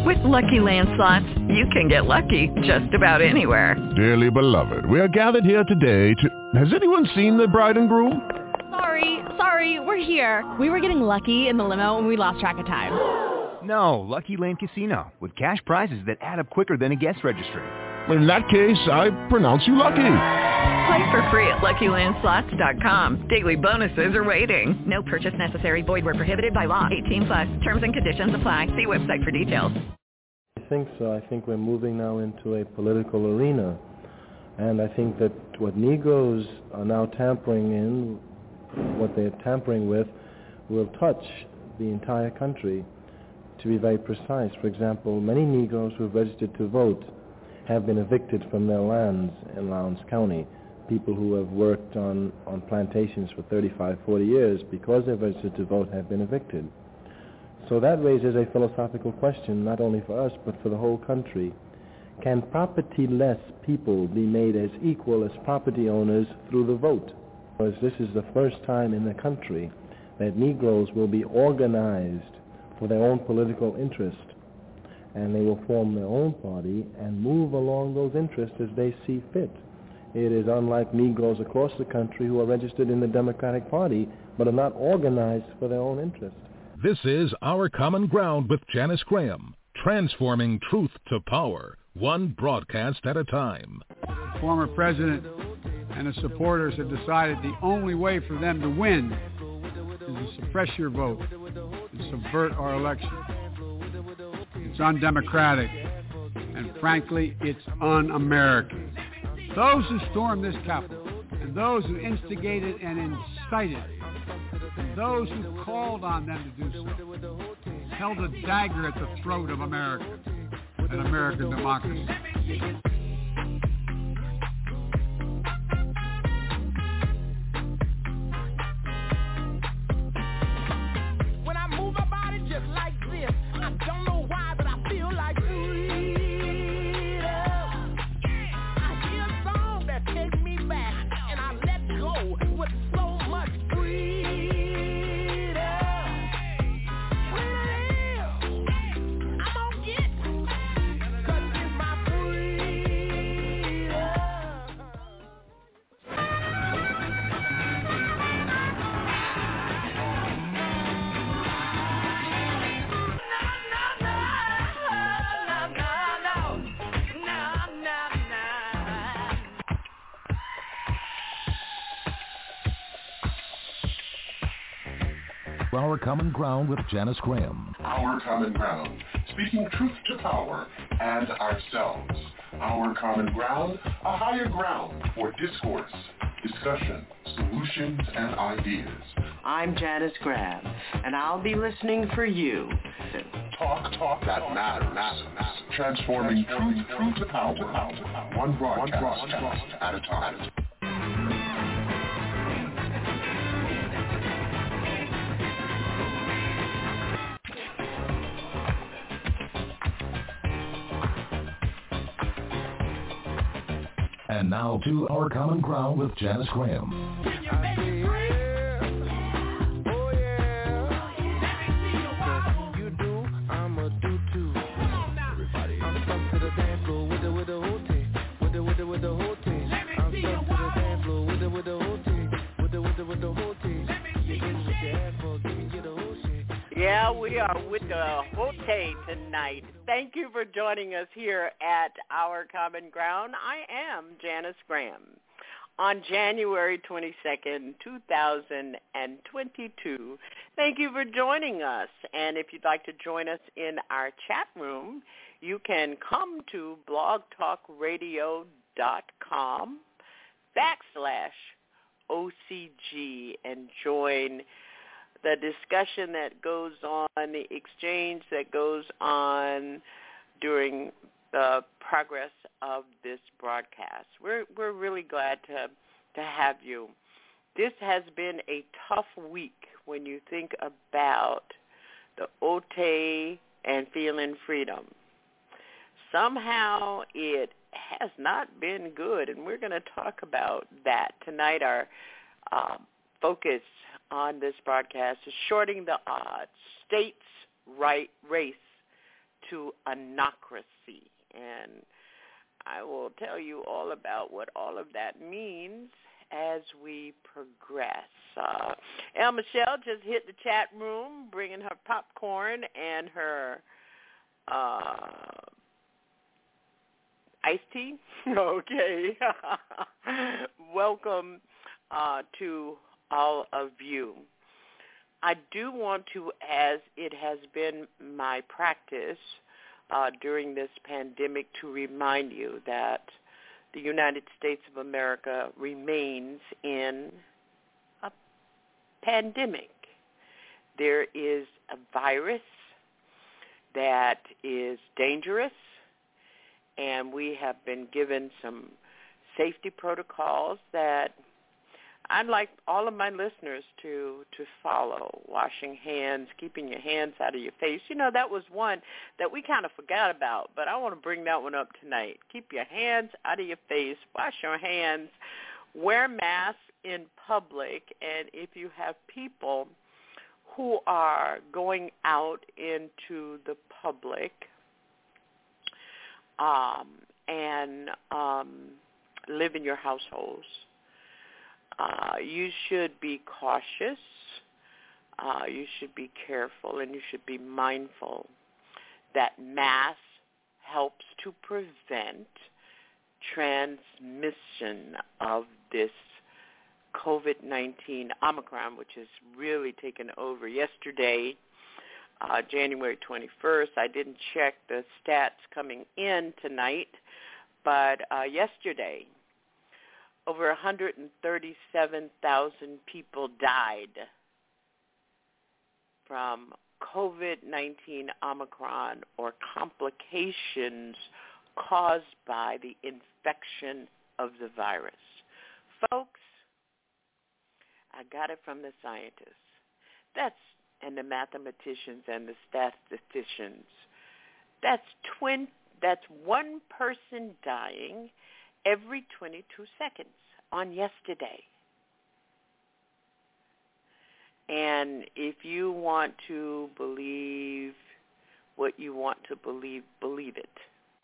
With Lucky Land Slots, you can get lucky just about anywhere. Dearly beloved, we are gathered here today to... Has anyone seen the bride and groom? Sorry, we're here. We were getting lucky in the limo and we lost track of time. No, Lucky Land Casino, with cash prizes that add up quicker than a guest registry. In that case, I pronounce you lucky. Play for free at LuckyLandSlots.com. Daily bonuses are waiting. No purchase necessary. Void where prohibited by law. 18+. Terms and conditions apply. See website for details. I think so. I think we're moving now into a political arena. And I think that what Negroes are now tampering in, what they're tampering with, will touch the entire country. To be very precise, for example, many Negroes who have registered to vote have been evicted from their lands in Lowndes County. People who have worked on plantations for 35, 40 years, because they've registered to vote, have been evicted. So that raises a philosophical question, not only for us, but for the whole country. Can property-less people be made as equal as property owners through the vote? Because this is the first time in the country that Negroes will be organized for their own political interest, and they will form their own party and move along those interests as they see fit. It is unlike Negroes across the country who are registered in the Democratic Party but are not organized for their own interest. This is Our Common Ground with Janice Graham, transforming truth to power, one broadcast at a time. The former president and his supporters have decided the only way for them to win is to suppress your vote and subvert our election. It's undemocratic, and frankly, it's un-American. Those who stormed this Capitol, and those who instigated and incited, and those who called on them to do so, held a dagger at the throat of America and American democracy. When I move my body just like this, I don't know why, but I feel like freedom. I hear a song that takes me back, and I let go with so much freedom. I'm gonna get, 'cause it's my freedom. Our Common Ground with Janice Graham. Our Common Ground, speaking truth to power and ourselves. Our Common Ground, a higher ground for discourse, discussion, solutions, and ideas. I'm Janice Graham, and I'll be listening for you. Talk that matters. Transforming truth to power, one broadcast at a time. And now to Our Common Ground with Janice Graham. Yeah, we are with the Hote tonight. Thank you for joining us here at Our Common Ground. I am Janice Graham. On January 22nd, 2022, thank you for joining us. And if you'd like to join us in our chat room, you can come to blogtalkradio.com/OCG and join the discussion that goes on, the exchange that goes on during the progress of this broadcast. We're really glad to have you. This has been a tough week when you think about the Ote and feeling freedom. Somehow it has not been good, and we're going to talk about that tonight. Our focus on this broadcast is shorting the odds, states' right race to anocracy. And I will tell you all about what all of that means as we progress. El Michelle just hit the chat room, bringing her popcorn and her iced tea. Okay. Welcome to all of you. I do want to, as it has been my practice during this pandemic, to remind you that the United States of America remains in a pandemic. There is a virus that is dangerous, and we have been given some safety protocols that I'd like all of my listeners to follow. Washing hands, keeping your hands out of your face. You know, that was one that we kind of forgot about, but I want to bring that one up tonight. Keep your hands out of your face. Wash your hands. Wear masks in public. And if you have people who are going out into the public and live in your households, you should be cautious, you should be careful, and you should be mindful that mask helps to prevent transmission of this COVID-19 Omicron, which has really taken over. Yesterday, January 21st, I didn't check the stats coming in tonight, but yesterday, over 137,000 people died from COVID-19 Omicron or complications caused by the infection of the virus. Folks, I got it from the scientists. And the mathematicians and the statisticians. That's one person dying every 22 seconds on yesterday. And if you want to believe what you want to believe, believe it.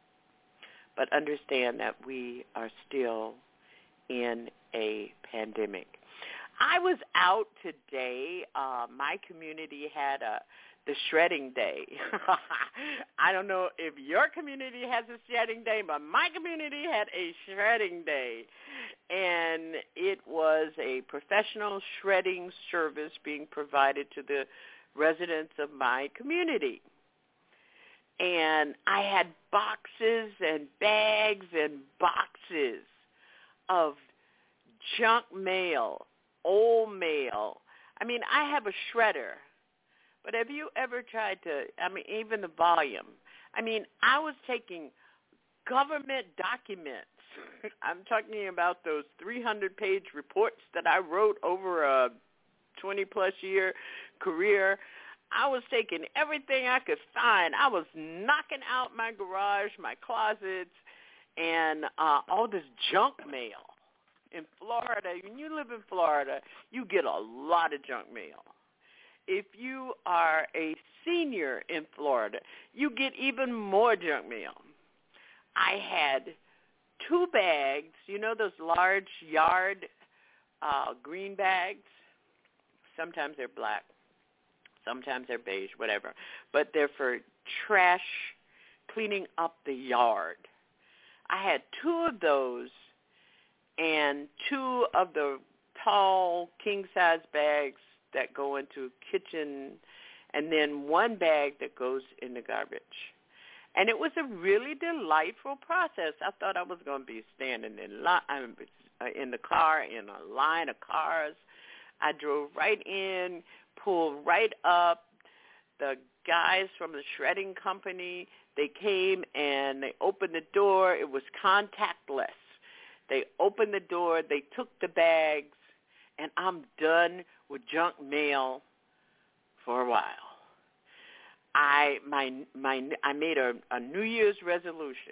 But understand that we are still in a pandemic. I was out today. My community had the shredding day. I don't know if your community has a shredding day, but my community had a shredding day. And it was a professional shredding service being provided to the residents of my community. And I had boxes and bags and boxes of junk mail, old mail. I mean, I have a shredder. But have you ever tried to, even the volume. I was taking government documents. I'm talking about those 300-page reports that I wrote over a 20-plus year career. I was taking everything I could find. I was knocking out my garage, my closets, and all this junk mail. In Florida, when you live in Florida, you get a lot of junk mail. If you are a senior in Florida, you get even more junk mail. I had 2 bags, those large yard green bags. Sometimes they're black, sometimes they're beige, whatever. But they're for trash, cleaning up the yard. I had 2 of those and 2 of the tall king-size bags that go into kitchen, and then 1 bag that goes in the garbage. And it was a really delightful process. I thought I was going to be standing in the car, in a line of cars. I drove right in, pulled right up. The guys from the shredding company, they came and they opened the door. It was contactless. They opened the door. They took the bags, and I'm done with junk mail for a while. I made a New Year's resolution.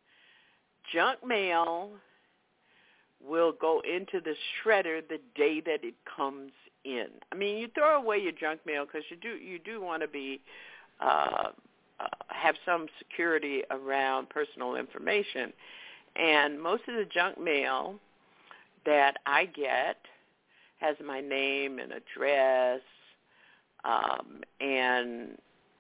Junk mail will go into the shredder the day that it comes in. You throw away your junk mail because you do want to be have some security around personal information. And most of the junk mail that I get has my name and address, and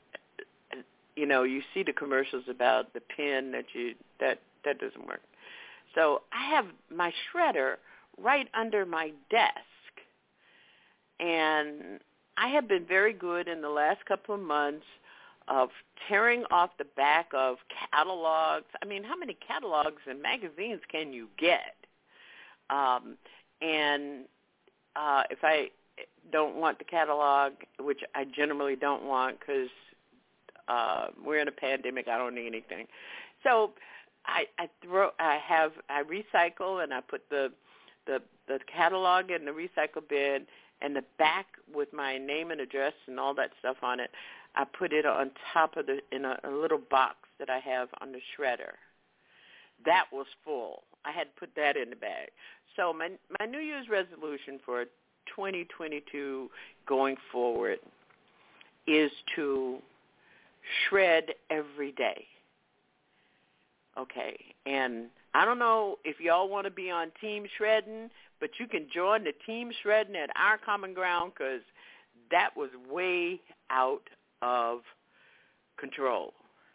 you see the commercials about the pen that doesn't work. So I have my shredder right under my desk, and I have been very good in the last couple of months of tearing off the back of catalogs. I mean, how many catalogs and magazines can you get? If I don't want the catalog, which I generally don't want because we're in a pandemic, I don't need anything. So I recycle, and I put the catalog in the recycle bin, and the back with my name and address and all that stuff on it, I put it on top of in a little box that I have on the shredder. That was full. I had put that in the bag. So my New Year's resolution for 2022 going forward is to shred every day. Okay, and I don't know if y'all want to be on Team Shredding, but you can join the Team Shredding at Our Common Ground, because that was way out of control.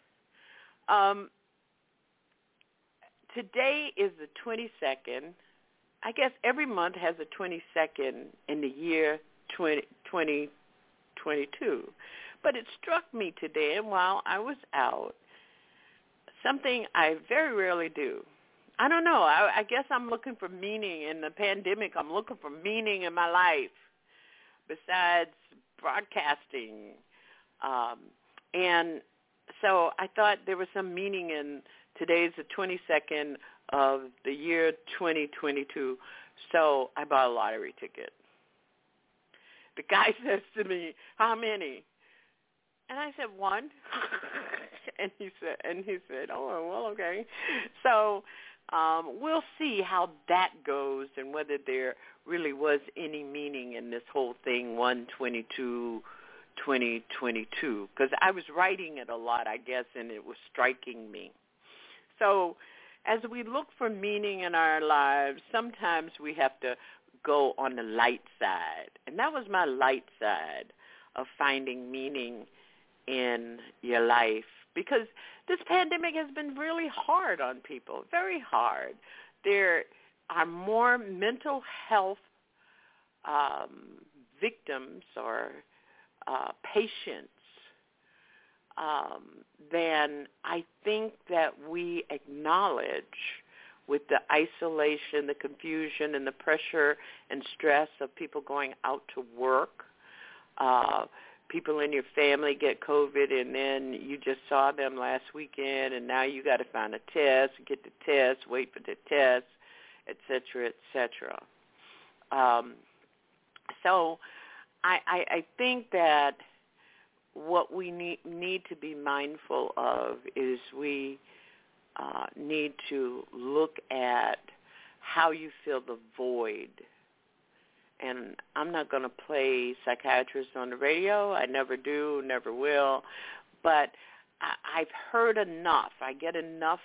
Today is the 22nd. I guess every month has a 22nd in the year 2022. But it struck me today, and while I was out, something I very rarely do. I don't know. I guess I'm looking for meaning in the pandemic. I'm looking for meaning in my life besides broadcasting. And so I thought there was some meaning in today's the 22nd of the year 2022. So I bought a lottery ticket. The guy says to me, "How many?" And I said, "1." and he said, "Oh, well, okay." So we'll see how that goes and whether there really was any meaning in this whole thing, 1/22/2022, because I was writing it a lot, I guess, and it was striking me. So as we look for meaning in our lives, sometimes we have to go on the light side. And that was my light side of finding meaning in your life, because this pandemic has been really hard on people, very hard. There are more mental health victims or patients than I think that we acknowledge, with the isolation, the confusion, and the pressure and stress of people going out to work. People in your family get COVID, and then you just saw them last weekend, and now you got to find a test, get the test, wait for the test, et cetera, et cetera. So I think that what we need to be mindful of is we need to look at how you feel the void. And I'm not going to play psychiatrists on the radio. I never do, never will. But I've heard enough. I get enough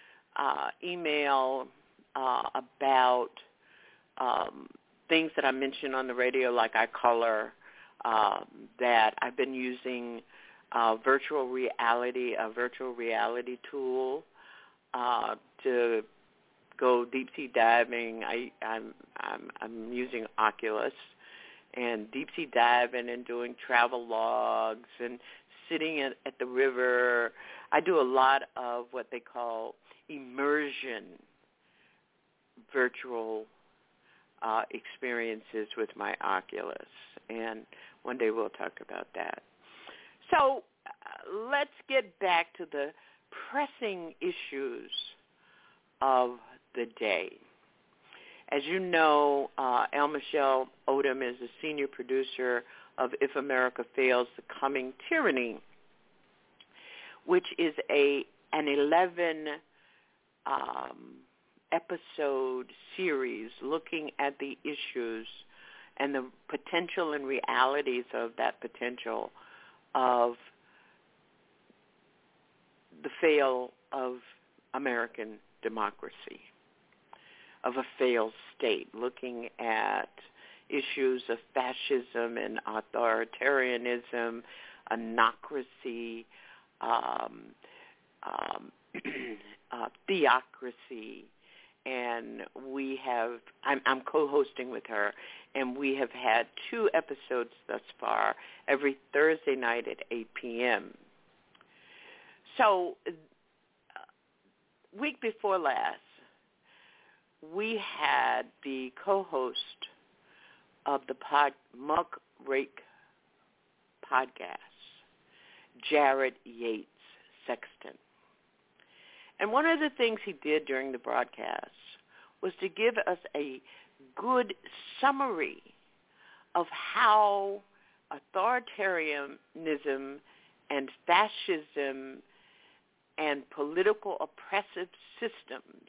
email about things that I mention on the radio, like iColor, that I've been using virtual reality tool to go deep sea diving. I'm using Oculus and deep sea diving and doing travel logs and sitting at the river. I do a lot of what they call immersion virtual experiences with my Oculus, and one day we'll talk about that. So let's get back to the pressing issues of the day. As you know, L. Michelle Odom is the senior producer of If America Fails, The Coming Tyranny, which is an 11-episode series looking at the issues and the potential and realities of that potential of the fail of American democracy, of a failed state, looking at issues of fascism and authoritarianism, anocracy, theocracy, and I'm co-hosting with her, and we have had 2 episodes thus far every Thursday night at 8 p.m. So, week before last, we had the co-host of the Muckrake podcast, Jared Yates Sexton. And one of the things he did during the broadcast was to give us a good summary of how authoritarianism and fascism and political oppressive systems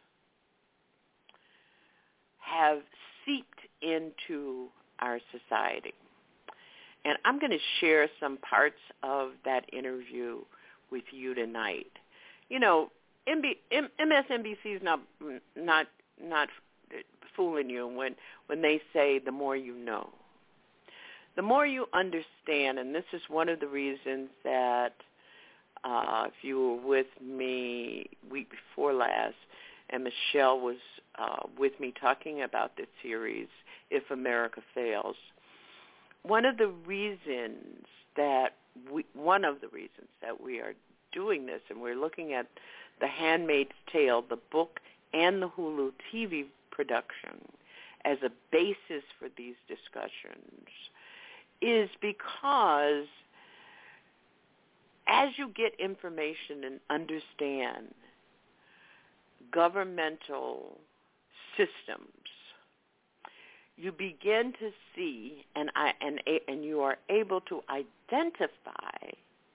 have seeped into our society. And I'm going to share some parts of that interview with you tonight. You know, MSNBC is not fooling you when they say the more you know. The more you understand, and this is one of the reasons that if you were with me week before last, and Michelle was with me talking about this series, If America Fails, one of the reasons that we are doing this, and we're looking at The Handmaid's Tale, the book, and the Hulu TV production as a basis for these discussions, is because as you get information and understand governmental systems, you begin to see and you are able to identify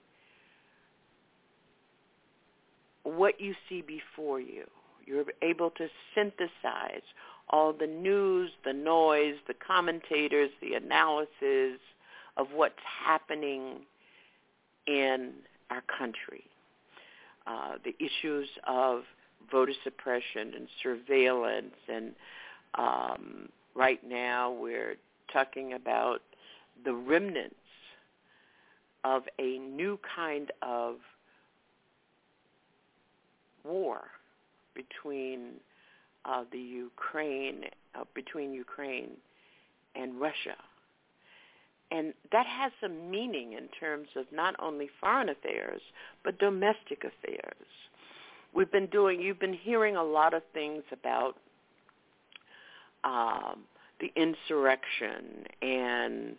what you see before you. You're able to synthesize all the news, the noise, the commentators, the analysis of what's happening in our country. The issues of voter suppression and surveillance, and right now we're talking about the remnants of a new kind of war between Ukraine and Russia. And that has some meaning in terms of not only foreign affairs, but domestic affairs. You've been hearing a lot of things about the insurrection and,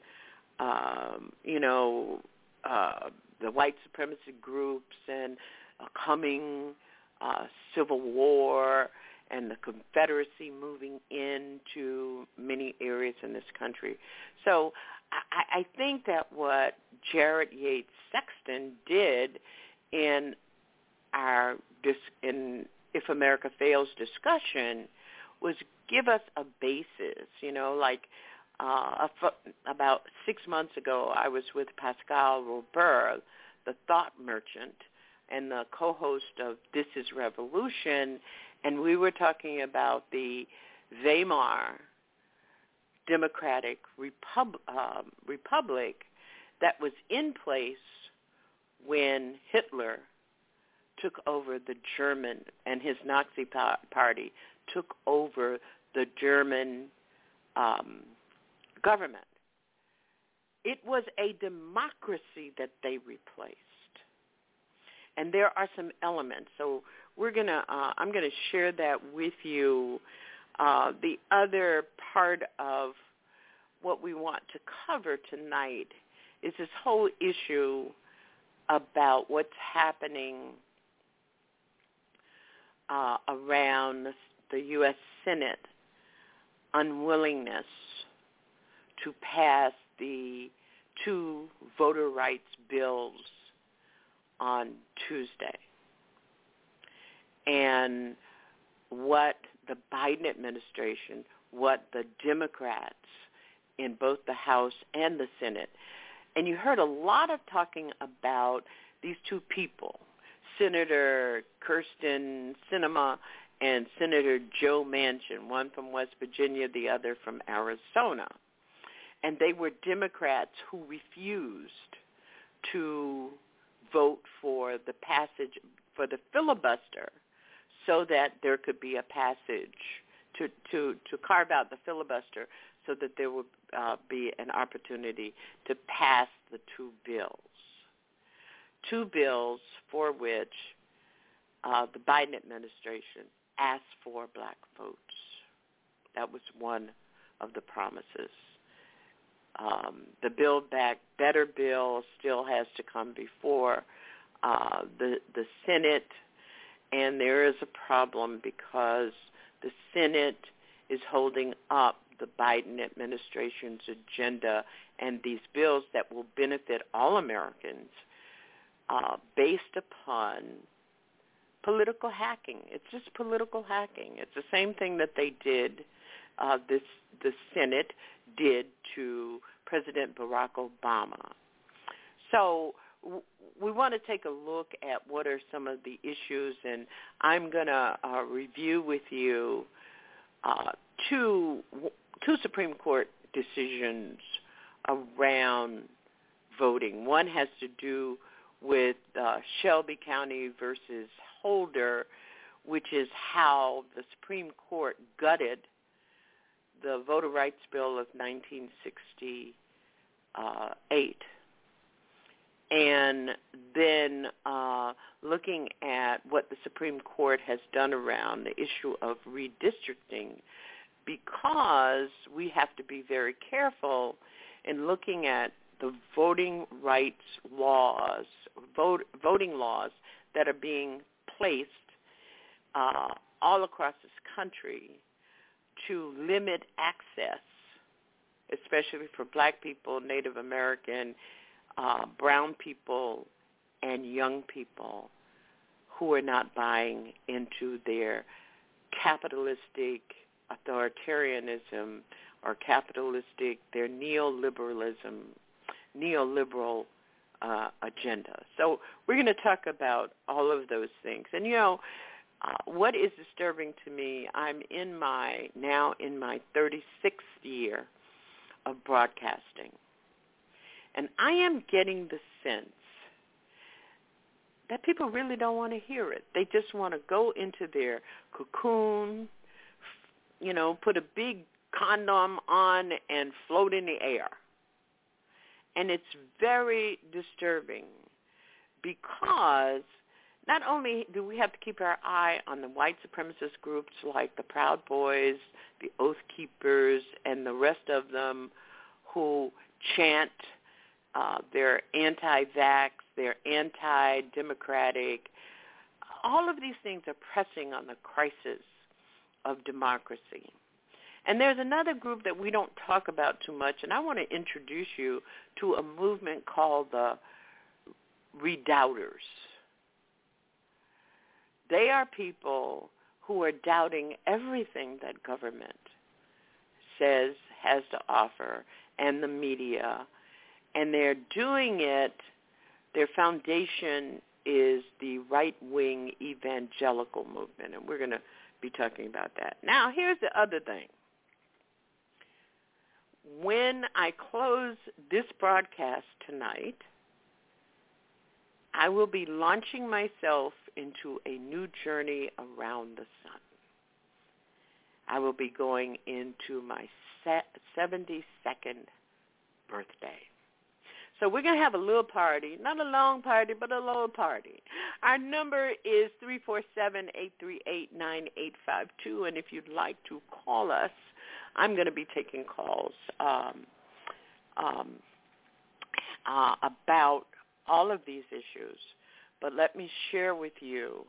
the white supremacist groups and a coming civil war and the Confederacy moving into many areas in this country. So I think that what Jared Yates Sexton did in If America Fails discussion was give us a basis. About 6 months ago, I was with Pascal Robert, the thought merchant, and the co-host of This Is Revolution, and we were talking about the Weimar Democratic Republic that was in place when Hitler took over the German, and his Nazi party took over the German government. It was a democracy that they replaced. And there are some elements. So I'm gonna share that with you. The other part of what we want to cover tonight is this whole issue about what's happening around the U.S. Senate unwillingness to pass the 2 voter rights bills on Tuesday, and what the Biden administration, what the Democrats in both the House and the Senate, and you heard a lot of talking about these 2 people, Senator Kirsten Sinema and Senator Joe Manchin, one from West Virginia, the other from Arizona. And they were Democrats who refused to vote for the passage, for the filibuster, so that there could be a passage to carve out the filibuster so that there would be an opportunity to pass the two bills for which the Biden administration asked for black votes. That was one of the promises. The Build Back Better bill still has to come before the Senate, and there is a problem because the Senate is holding up the Biden administration's agenda and these bills that will benefit all Americans based upon political hacking. It's just political hacking. It's the same thing that they did, the Senate did to President Barack Obama. So we want to take a look at what are some of the issues, and I'm going to review with you two Supreme Court decisions around voting. One has to do with Shelby County versus Holder, which is how the Supreme Court gutted the Voter Rights Bill of 1968. And then looking at what the Supreme Court has done around the issue of redistricting, because we have to be very careful in looking at the voting rights laws, voting laws that are being placed all across this country to limit access, especially for black people, Native American, brown people, and young people who are not buying into their capitalistic authoritarianism or their neoliberal agenda. So we're going to talk about all of those things. And, what is disturbing to me, I'm now in my 36th year of broadcasting. And I am getting the sense that people really don't want to hear it. They just want to go into their cocoon, put a big condom on and float in the air. And it's very disturbing because not only do we have to keep our eye on the white supremacist groups like the Proud Boys, the Oath Keepers, and the rest of them who chant they're anti-vax, they're anti-democratic. All of these things are pressing on the crisis of democracy. And there's another group that we don't talk about too much, and I want to introduce you to a movement called the Redoubters. They are people who are doubting everything that government says has to offer and the media, and they're doing it, their foundation is the right-wing evangelical movement, and we're going to be talking about that. Now, here's the other thing. When I close this broadcast tonight, I will be launching myself into a new journey around the sun. I will be going into my 72nd birthday. So we're going to have a little party, not a long party, but a little party. Our number is 347-838-9852, and if you'd like to call us, I'm going to be taking calls about all of these issues. But let me share with you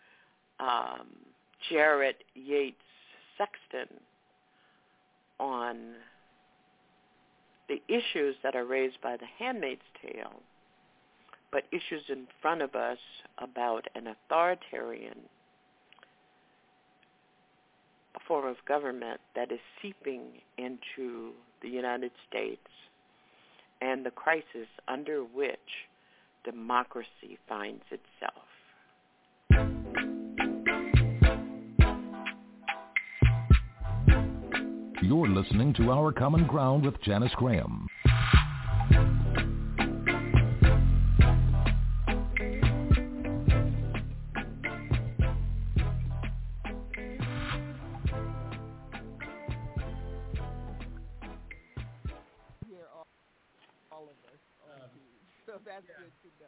Jarrett Yates Sexton on the issues that are raised by The Handmaid's Tale, but issues in front of us about an authoritarian form of government that is seeping into the United States and the crisis under which democracy finds itself. You're listening to Our Common Ground with Janice Graham. That's good to know.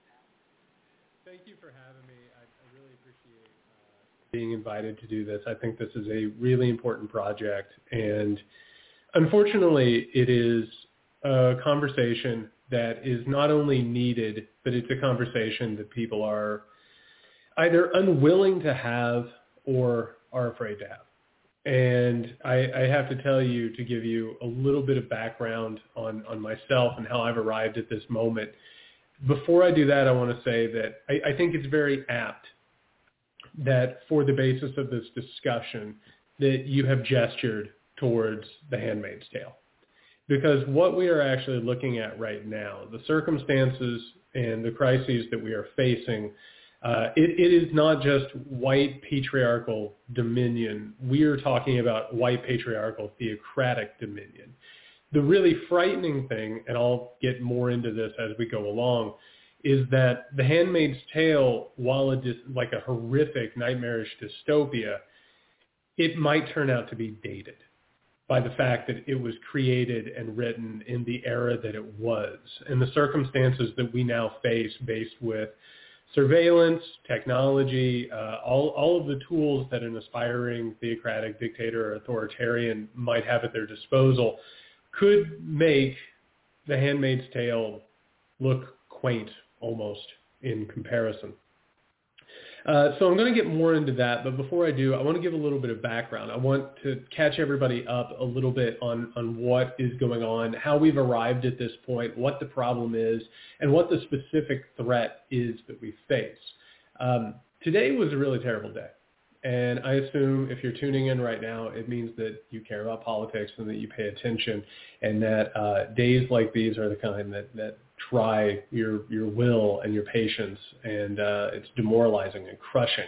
Thank you for having me. I really appreciate being invited to do this. I think this is a really important project, and unfortunately, it is a conversation that is not only needed, but it's a conversation that people are either unwilling to have or are afraid to have. And I have to tell you, to give you a little bit of background on myself and how I've arrived at this moment. Before I do that, I want to say that I think it's very apt that for the basis of this discussion that you have gestured towards The Handmaid's Tale. Because what we are actually looking at right now, the circumstances and the crises that we are facing, it is not just white patriarchal dominion. We are talking about white patriarchal theocratic dominion. The really frightening thing, and I'll get more into this as we go along, is that The Handmaid's Tale, while it is like a horrific, nightmarish dystopia, it might turn out to be dated by the fact that it was created and written in the era that it was, and the circumstances that we now face based with surveillance, technology, all of the tools that an aspiring theocratic dictator or authoritarian might have at their disposal could make The Handmaid's Tale look quaint almost in comparison. So I'm going to get more into that, but before I do, I want to give a little bit of background. I want to catch everybody up a little bit on what is going on, how we've arrived at this point, what the problem is, and what the specific threat is that we face. Today was a really terrible day. And I assume if you're tuning in right now, it means that you care about politics and that you pay attention, and that days like these are the kind that try your will and your patience, and it's demoralizing and crushing.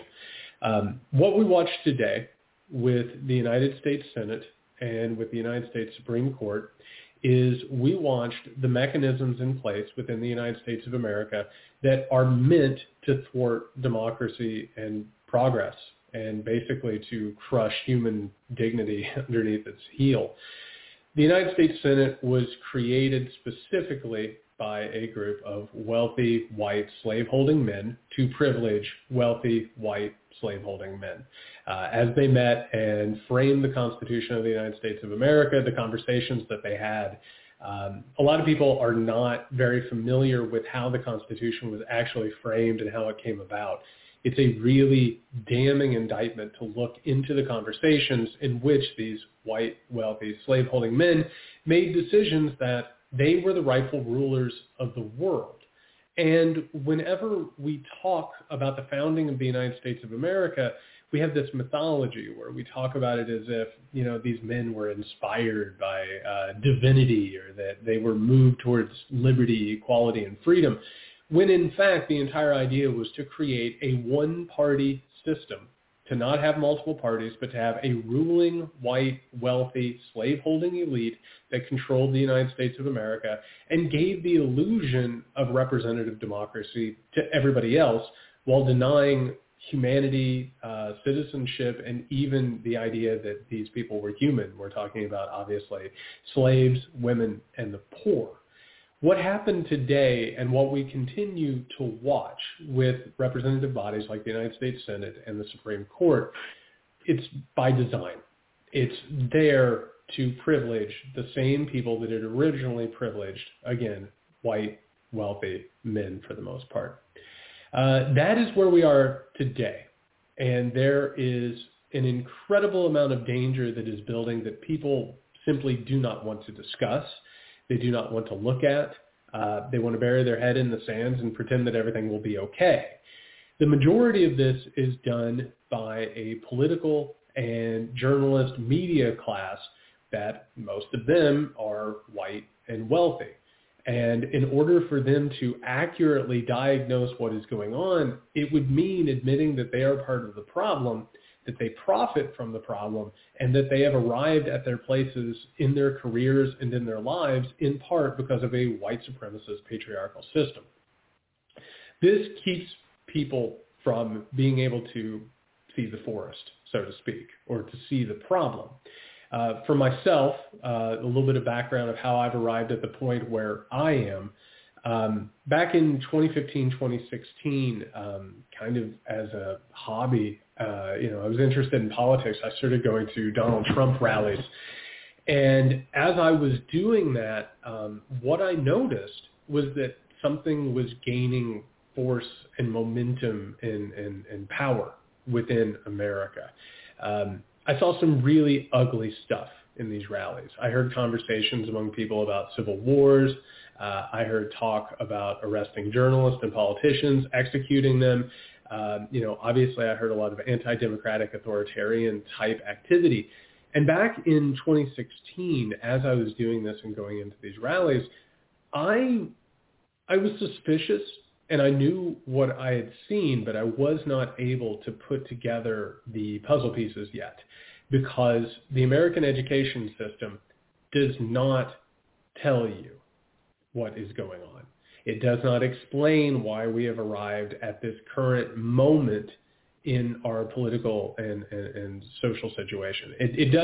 What we watched today with the United States Senate and with the United States Supreme Court is we watched the mechanisms in place within the United States of America that are meant to thwart democracy and progress, and basically to crush human dignity underneath its heel. The United States Senate was created specifically by a group of wealthy white slaveholding men to privilege wealthy white slaveholding men. As they met and framed the Constitution of the United States of America, the conversations that they had, a lot of people are not very familiar with how the Constitution was actually framed and how it came about. It's a really damning indictment to look into the conversations in which these white, wealthy, slaveholding men made decisions that they were the rightful rulers of the world. And whenever we talk about the founding of the United States of America, we have this mythology where we talk about it as if, you know, these men were inspired by divinity, or that they were moved towards liberty, equality, and freedom, when in fact the entire idea was to create a one-party system, to not have multiple parties, but to have a ruling, white, wealthy, slave-holding elite that controlled the United States of America and gave the illusion of representative democracy to everybody else while denying humanity, citizenship, and even the idea that these people were human. We're talking about, obviously, slaves, women, and the poor. What happened today and what we continue to watch with representative bodies like the United States Senate and the Supreme Court, it's by design. It's there to privilege the same people that it originally privileged, again, white, wealthy men for the most part. That is where we are today. And there is an incredible amount of danger that is building that people simply do not want to discuss. They do not want to look at. They want to bury their head in the sands and pretend that everything will be okay. The majority of this is done by a political and journalist media class that most of them are white and wealthy. And in order for them to accurately diagnose what is going on, it would mean admitting that they are part of the problem, that they profit from the problem, and that they have arrived at their places in their careers and in their lives in part because of a white supremacist patriarchal system. This keeps people from being able to see the forest, so to speak, or to see the problem. For myself, a little bit of background of how I've arrived at the point where I am. Back in 2015, 2016, kind of as a hobby, I was interested in politics. I started going to Donald Trump rallies. And as I was doing that, what I noticed was that something was gaining force and momentum and power within America. I saw some really ugly stuff in these rallies. I heard conversations among people about civil wars. I heard talk about arresting journalists and politicians, executing them. Obviously I heard a lot of anti-democratic authoritarian type activity. And back in 2016, as I was doing this and going into these rallies, I was suspicious, and I knew what I had seen, but I was not able to put together the puzzle pieces yet, because the American education system does not tell you what is going on. It does not explain why we have arrived at this current moment in our political and social situation.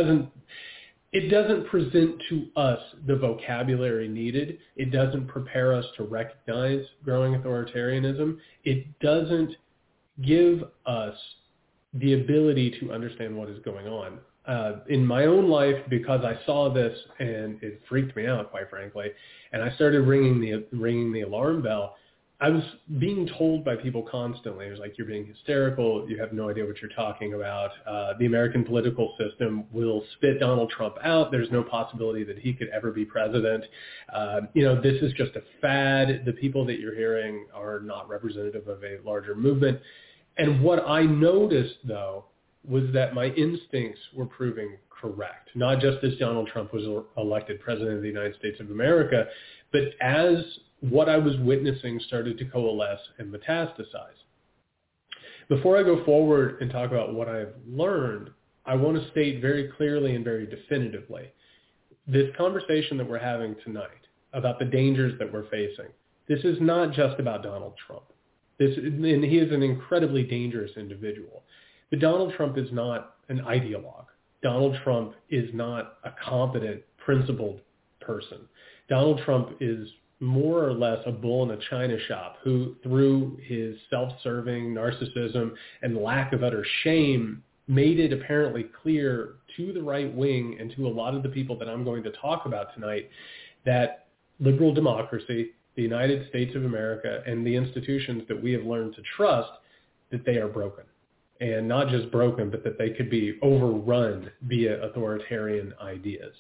It doesn't present to us the vocabulary needed. It doesn't prepare us to recognize growing authoritarianism. It doesn't give us the ability to understand what is going on. In my own life, because I saw this and it freaked me out, quite frankly, and I started ringing the alarm bell, I was being told by people constantly, it was like, you're being hysterical, you have no idea what you're talking about, the American political system will spit Donald Trump out, there's no possibility that he could ever be president, this is just a fad, the people that you're hearing are not representative of a larger movement. And what I noticed, though, was that my instincts were proving correct, not just as Donald Trump was elected president of the United States of America, but as what I was witnessing started to coalesce and metastasize. Before I go forward and talk about what I've learned, I want to state very clearly and very definitively, this conversation that we're having tonight about the dangers that we're facing, this is not just about Donald Trump. And he is an incredibly dangerous individual. But Donald Trump is not an ideologue. Donald Trump is not a competent, principled person. Donald Trump is more or less a bull in a china shop who, through his self-serving narcissism and lack of utter shame, made it apparently clear to the right wing and to a lot of the people that I'm going to talk about tonight that liberal democracy, the United States of America, and the institutions that we have learned to trust, that they are broken. And not just broken, but that they could be overrun via authoritarian ideas.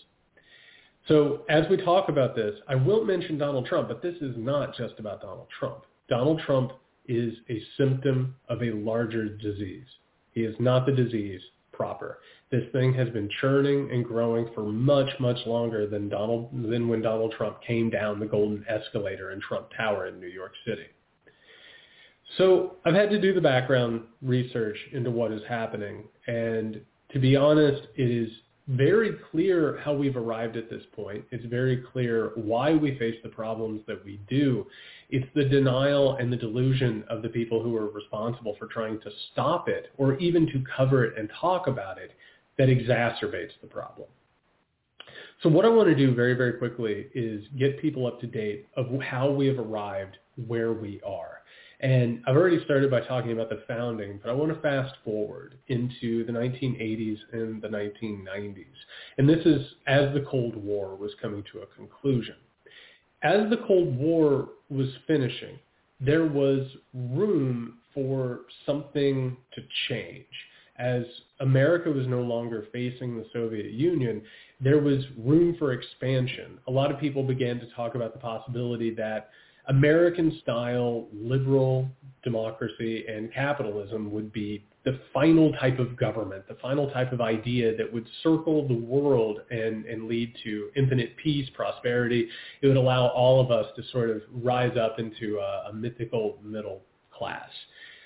So as we talk about this, I will mention Donald Trump, but this is not just about Donald Trump. Donald Trump is a symptom of a larger disease. He is not the disease proper. This thing has been churning and growing for much, much longer than when Donald Trump came down the golden escalator in Trump Tower in New York City. So I've had to do the background research into what is happening, and to be honest, it is very clear how we've arrived at this point. It's very clear why we face the problems that we do. It's the denial and the delusion of the people who are responsible for trying to stop it or even to cover it and talk about it that exacerbates the problem. So what I want to do very, very quickly is get people up to date of how we have arrived where we are. And I've already started by talking about the founding, but I want to fast forward into the 1980s and the 1990s. And this is as the Cold War was coming to a conclusion. As the Cold War was finishing, there was room for something to change. As America was no longer facing the Soviet Union, there was room for expansion. A lot of people began to talk about the possibility that American-style liberal democracy and capitalism would be the final type of government, the final type of idea that would circle the world and lead to infinite peace, prosperity. It would allow all of us to sort of rise up into a mythical middle class.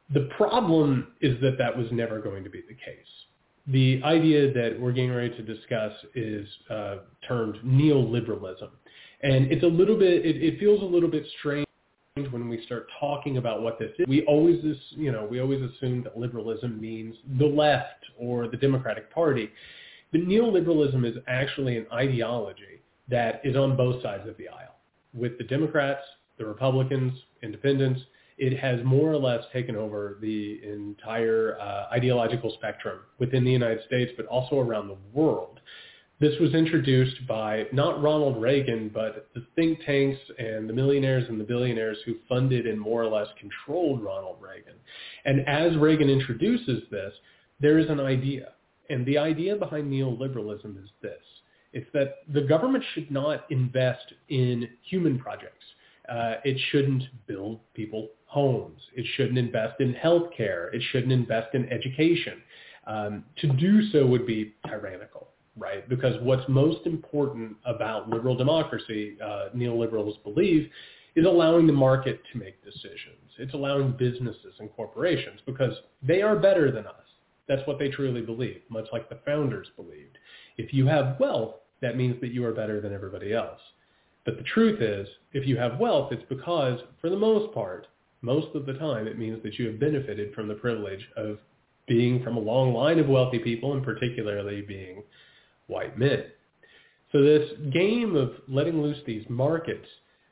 The problem is that was never going to be the case. The idea that we're getting ready to discuss is termed neoliberalism. And it's it feels a little bit strange when we start talking about what this is. We always assume that liberalism means the left or the Democratic Party. But neoliberalism is actually an ideology that is on both sides of the aisle. With the Democrats, the Republicans, independents, it has more or less taken over the entire ideological spectrum within the United States, but also around the world. This was introduced by not Ronald Reagan, but the think tanks and the millionaires and the billionaires who funded and more or less controlled Ronald Reagan. And as Reagan introduces this, there is an idea. And the idea behind neoliberalism is this. It's that the government should not invest in human projects. It shouldn't build people homes. It shouldn't invest in healthcare. It shouldn't invest in education. To do so would be tyrannical, right? Because what's most important about liberal democracy, neoliberals believe, is allowing the market to make decisions. It's allowing businesses and corporations because they are better than us. That's what they truly believe, much like the founders believed. If you have wealth, that means that you are better than everybody else. But the truth is, if you have wealth, it's because, for the most part, most of the time, it means that you have benefited from the privilege of being from a long line of wealthy people, and particularly being white men. So this game of letting loose these markets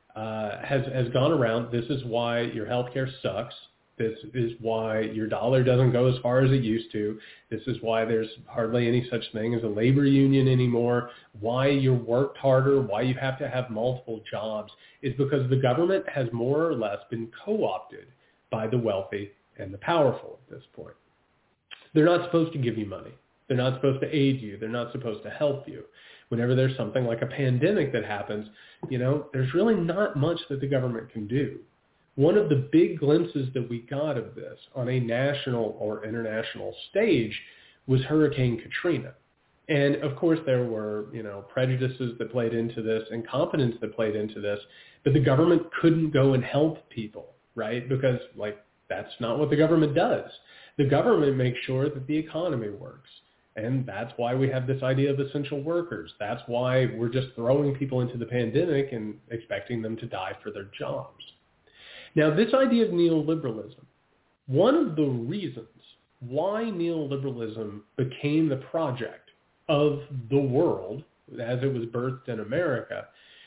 has gone around. This is why your healthcare sucks. This is why your dollar doesn't go as far as it used to. This is why there's hardly any such thing as a labor union anymore. Why you're worked harder, why you have to have multiple jobs is because the government has more or less been co-opted by the wealthy and the powerful at this point. They're not supposed to give you money. They're not supposed to aid you. They're not supposed to help you. Whenever there's something like a pandemic that happens, there's really not much that the government can do. One of the big glimpses that we got of this on a national or international stage was Hurricane Katrina. And of course there were, prejudices that played into this, incompetence that played into this, but the government couldn't go and help people, right? Because that's not what the government does. The government makes sure that the economy works. And that's why we have this idea of essential workers. That's why we're just throwing people into the pandemic and expecting them to die for their jobs. Now, this idea of neoliberalism, one of the reasons why neoliberalism became the project of the world as it was birthed in America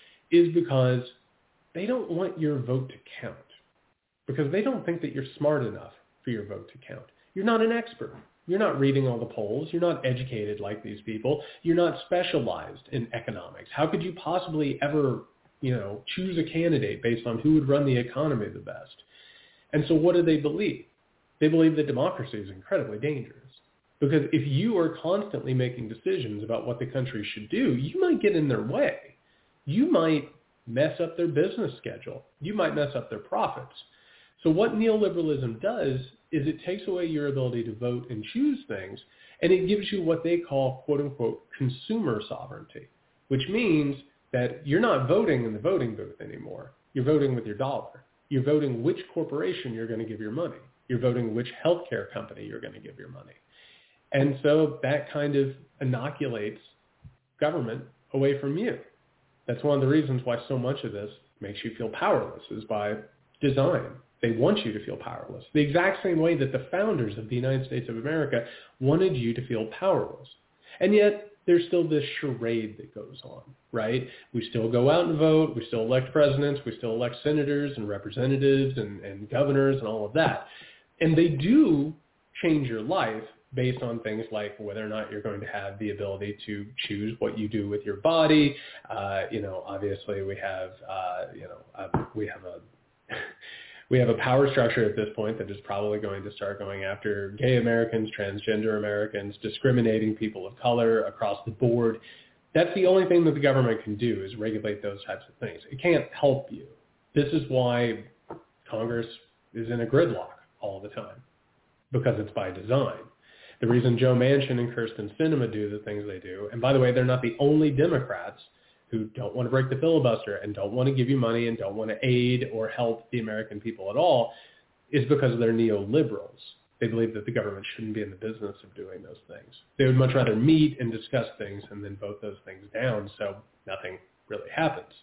is because they don't want your vote to count, because they don't think that you're smart enough for your vote to count. You're not an expert. You're not reading all the polls. You're not educated like these people. You're not specialized in economics. How could you possibly ever choose a candidate based on who would run the economy the best? And so what do they believe? They believe that democracy is incredibly dangerous. Because if you are constantly making decisions about what the country should do, you might get in their way. You might mess up their business schedule. You might mess up their profits. So what neoliberalism does is it takes away your ability to vote and choose things, and it gives you what they call, quote unquote, consumer sovereignty, which means that you're not voting in the voting booth anymore. You're voting with your dollar. You're voting which corporation you're going to give your money. You're voting which healthcare company you're going to give your money. And so that kind of inoculates government away from you. That's one of the reasons why so much of this makes you feel powerless, is by design. They want you to feel powerless. The exact same way that the founders of the United States of America wanted you to feel powerless. And yet there's still this charade that goes on, right? We still go out and vote. We still elect presidents. We still elect senators and representatives and governors and all of that. And they do change your life based on things like whether or not you're going to have the ability to choose what you do with your body. Obviously we have a power structure at this point that is probably going to start going after gay Americans, transgender Americans, discriminating people of color across the board. That's the only thing that the government can do, is regulate those types of things. It can't help you. This is why Congress is in a gridlock all the time, because it's by design. The reason Joe Manchin and Kyrsten Sinema do the things they do, and by the way, they're not the only Democrats who don't want to break the filibuster and don't want to give you money and don't want to aid or help the American people at all, is because they're neoliberals. They believe that the government shouldn't be in the business of doing those things. They would much rather meet and discuss things and then vote those things down so nothing really happens.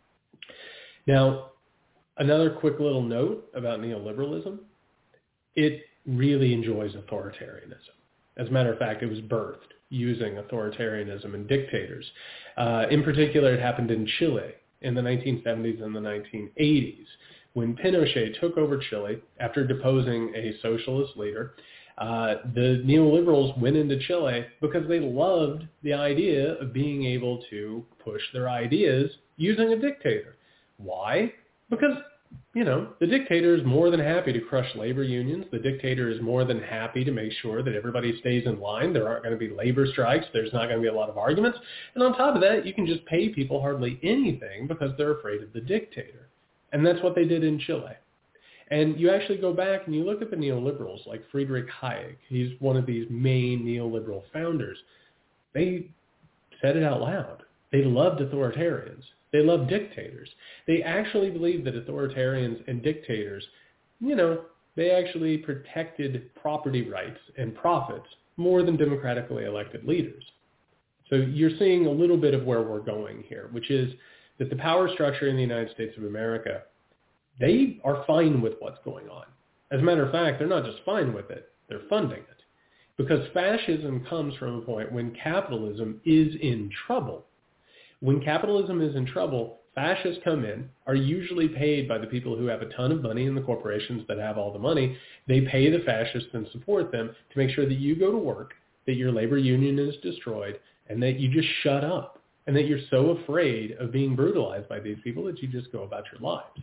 Now, another quick little note about neoliberalism, it really enjoys authoritarianism. As a matter of fact, it was birthed using authoritarianism and dictators. In particular, it happened in Chile in the 1970s and the 1980s. When Pinochet took over Chile after deposing a socialist leader, the neoliberals went into Chile because they loved the idea of being able to push their ideas using a dictator. Why? Because, the dictator is more than happy to crush labor unions. The dictator is more than happy to make sure that everybody stays in line. There aren't going to be labor strikes. There's not going to be a lot of arguments. And on top of that, you can just pay people hardly anything because they're afraid of the dictator. And that's what they did in Chile. And you actually go back and you look at the neoliberals like Friedrich Hayek. He's one of these main neoliberal founders. They said it out loud. They loved authoritarians. They loved dictators. They actually believed that authoritarians and dictators, they actually protected property rights and profits more than democratically elected leaders. So you're seeing a little bit of where we're going here, which is that the power structure in the United States of America, they are fine with what's going on. As a matter of fact, they're not just fine with it, they're funding it. Because fascism comes from a point when capitalism is in trouble. When capitalism is in trouble, fascists come in, are usually paid by the people who have a ton of money and the corporations that have all the money. They pay the fascists and support them to make sure that you go to work, that your labor union is destroyed, and that you just shut up. And that you're so afraid of being brutalized by these people that you just go about your lives.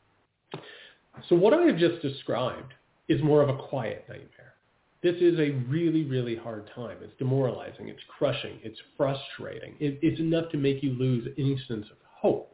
So what I have just described is more of a quiet nightmare. This is a really, really hard time. It's demoralizing. It's crushing. It's frustrating. It's enough to make you lose any sense of hope.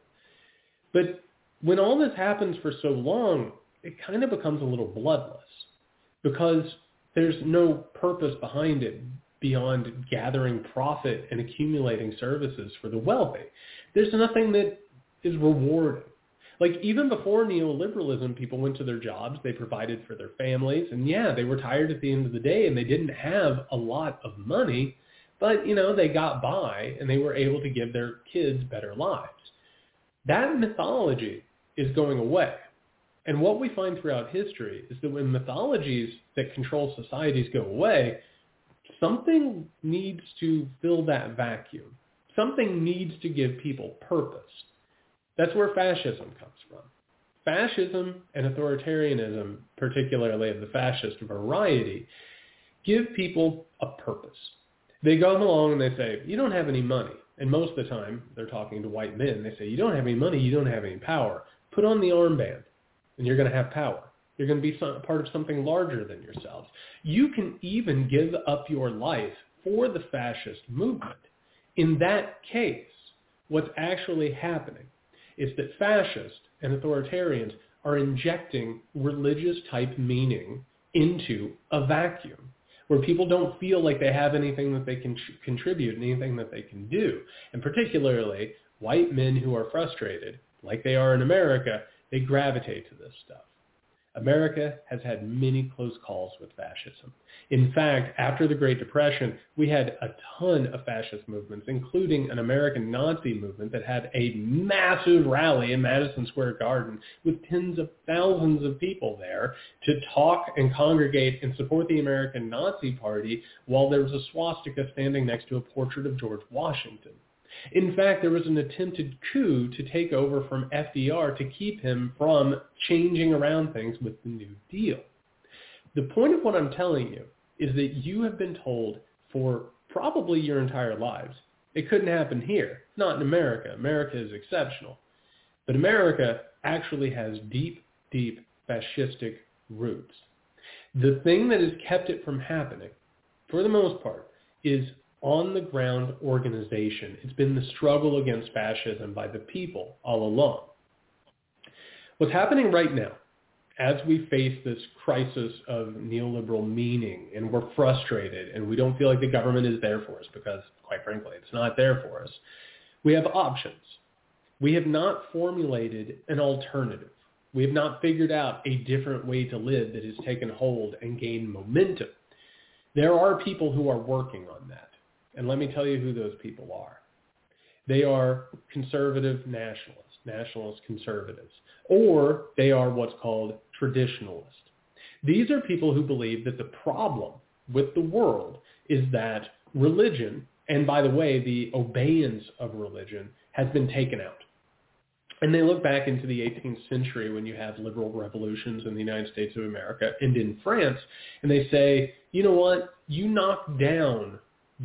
But when all this happens for so long, it kind of becomes a little bloodless because there's no purpose behind it beyond gathering profit and accumulating services for the wealthy. There's nothing that is rewarding. Like even before neoliberalism, people went to their jobs, they provided for their families, and they were tired at the end of the day and they didn't have a lot of money, but they got by and they were able to give their kids better lives. That mythology is going away. And what we find throughout history is that when mythologies that control societies go away, something needs to fill that vacuum. Something needs to give people purpose. That's where fascism comes from. Fascism and authoritarianism, particularly of the fascist variety, give people a purpose. They come along and they say, you don't have any money. And most of the time, they're talking to white men. They say, you don't have any money, you don't have any power. Put on the armband, and you're going to have power. You're going to be part of something larger than yourselves. You can even give up your life for the fascist movement. In that case, what's actually happening is that fascists and authoritarians are injecting religious-type meaning into a vacuum where people don't feel like they have anything that they can contribute, anything that they can do. And particularly, white men who are frustrated, like they are in America, they gravitate to this stuff. America has had many close calls with fascism. In fact, after the Great Depression, we had a ton of fascist movements, including an American Nazi movement that had a massive rally in Madison Square Garden with tens of thousands of people there to talk and congregate and support the American Nazi Party while there was a swastika standing next to a portrait of George Washington. In fact, there was an attempted coup to take over from FDR to keep him from changing around things with the New Deal. The point of what I'm telling you is that you have been told for probably your entire lives, it couldn't happen here, not in America. America is exceptional. But America actually has deep, deep fascistic roots. The thing that has kept it from happening, for the most part, is on-the-ground organization. It's been the struggle against fascism by the people all along. What's happening right now, as we face this crisis of neoliberal meaning and we're frustrated and we don't feel like the government is there for us because, quite frankly, it's not there for us, we have options. We have not formulated an alternative. We have not figured out a different way to live that has taken hold and gained momentum. There are people who are working on that. And let me tell you who those people are. They are conservative nationalists, nationalist conservatives, or they are what's called traditionalists. These are people who believe that the problem with the world is that religion, and by the way, the obeyance of religion, has been taken out. And they look back into the 18th century when you have liberal revolutions in the United States of America and in France, and they say, you know what, you knock down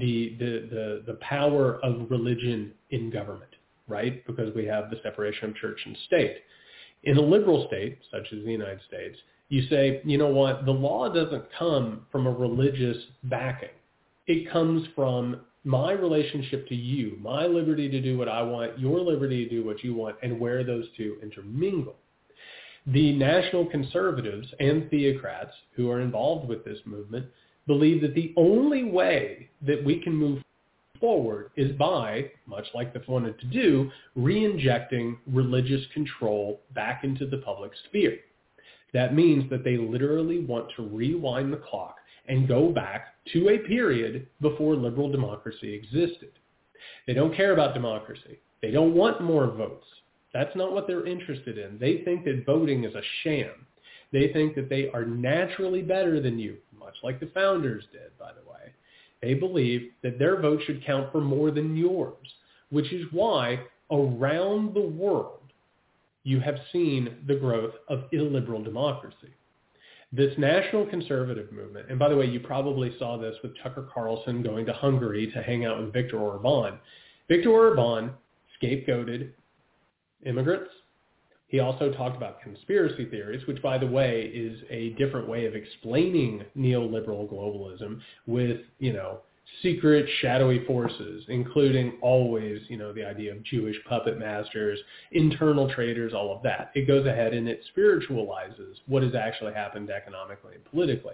the power of religion in government, right? Because we have the separation of church and state. In a liberal state, such as the United States, you say, you know what, the law doesn't come from a religious backing. It comes from my relationship to you, my liberty to do what I want, your liberty to do what you want, and where those two intermingle. The national conservatives and theocrats who are involved with this movement believe that the only way that we can move forward is by, much like they wanted to do, re-injecting religious control back into the public sphere. That means that they literally want to rewind the clock and go back to a period before liberal democracy existed. They don't care about democracy. They don't want more votes. That's not what they're interested in. They think that voting is a sham. They think that they are naturally better than you, much like the founders did, by the way. They believe that their vote should count for more than yours, which is why around the world you have seen the growth of illiberal democracy. This national conservative movement, and by the way, you probably saw this with Tucker Carlson going to Hungary to hang out with Viktor Orban. Viktor Orban scapegoated immigrants. He also talked about conspiracy theories, which, by the way, is a different way of explaining neoliberal globalism with, secret shadowy forces, including always, the idea of Jewish puppet masters, internal traders, all of that. It goes ahead and it spiritualizes what has actually happened economically and politically.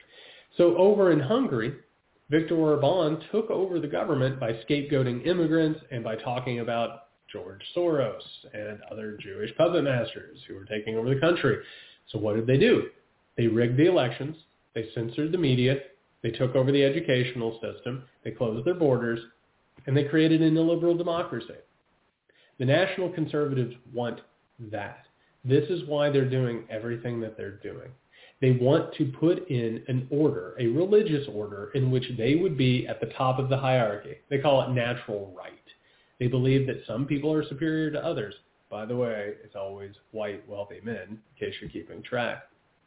So over in Hungary, Viktor Orban took over the government by scapegoating immigrants and by talking about George Soros and other Jewish puppet masters who were taking over the country. So what did they do? They rigged the elections. They censored the media. They took over the educational system. They closed their borders. And they created an illiberal democracy. The national conservatives want that. This is why they're doing everything that they're doing. They want to put in an order, a religious order, in which they would be at the top of the hierarchy. They call it natural right. They believe that some people are superior to others. By the way, it's always white, wealthy men, in case you're keeping track.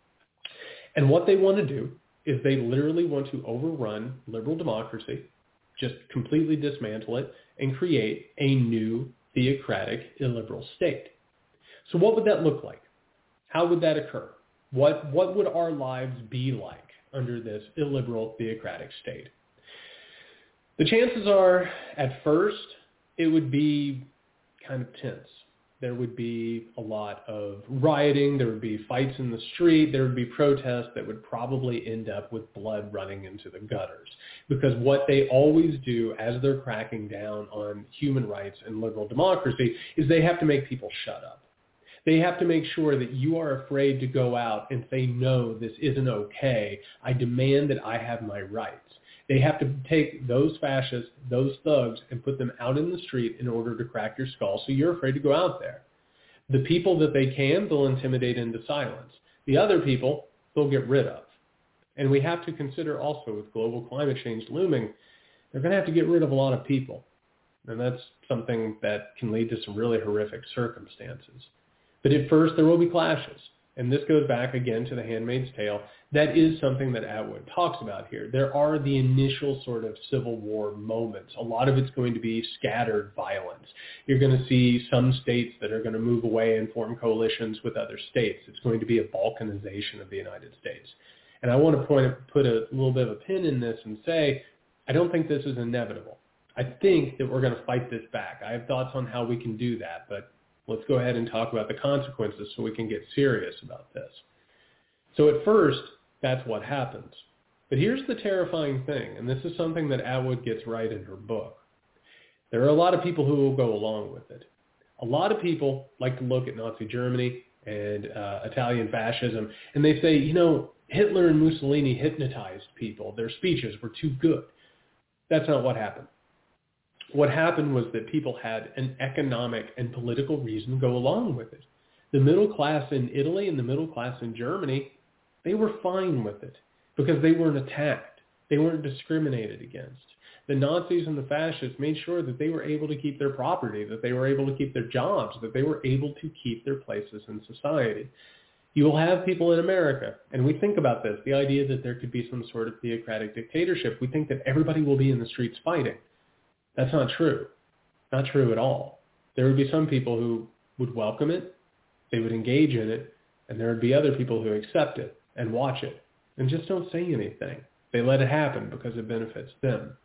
And what they want to do is they literally want to overrun liberal democracy, just completely dismantle it, and create a new theocratic illiberal state. So what would that look like? How would that occur? What would our lives be like under this illiberal theocratic state? The chances are, at first, it would be kind of tense. There would be a lot of rioting. There would be fights in the street. There would be protests that would probably end up with blood running into the gutters. Because what they always do as they're cracking down on human rights and liberal democracy is they have to make people shut up. They have to make sure that you are afraid to go out and say, no, this isn't okay. I demand that I have my rights. They have to take those fascists, those thugs, and put them out in the street in order to crack your skull so you're afraid to go out there. The people that they can, they'll intimidate into silence. The other people, they'll get rid of. And we have to consider also with global climate change looming, they're going to have to get rid of a lot of people. And that's something that can lead to some really horrific circumstances. But at first, there will be clashes. And this goes back again to The Handmaid's Tale. That is something that Atwood talks about here. There are the initial sort of Civil War moments. A lot of it's going to be scattered violence. You're going to see some states that are going to move away and form coalitions with other states. It's going to be a balkanization of the United States. And I want to put a little bit of a pin in this and say, I don't think this is inevitable. I think that we're going to fight this back. I have thoughts on how we can do that, but let's go ahead and talk about the consequences so we can get serious about this. So at first, that's what happens. But here's the terrifying thing, and this is something that Atwood gets right in her book. There are a lot of people who will go along with it. A lot of people like to look at Nazi Germany and Italian fascism, and they say, Hitler and Mussolini hypnotized people. Their speeches were too good. That's not what happened. What happened was that people had an economic and political reason to go along with it. The middle class in Italy and the middle class in Germany, they were fine with it because they weren't attacked. They weren't discriminated against. The Nazis and the fascists made sure that they were able to keep their property, that they were able to keep their jobs, that they were able to keep their places in society. You will have people in America, and we think about this, the idea that there could be some sort of theocratic dictatorship. We think that everybody will be in the streets fighting. That's not true. Not true at all. There would be some people who would welcome it, they would engage in it, and there would be other people who accept it and watch it and just don't say anything. They let it happen because it benefits them.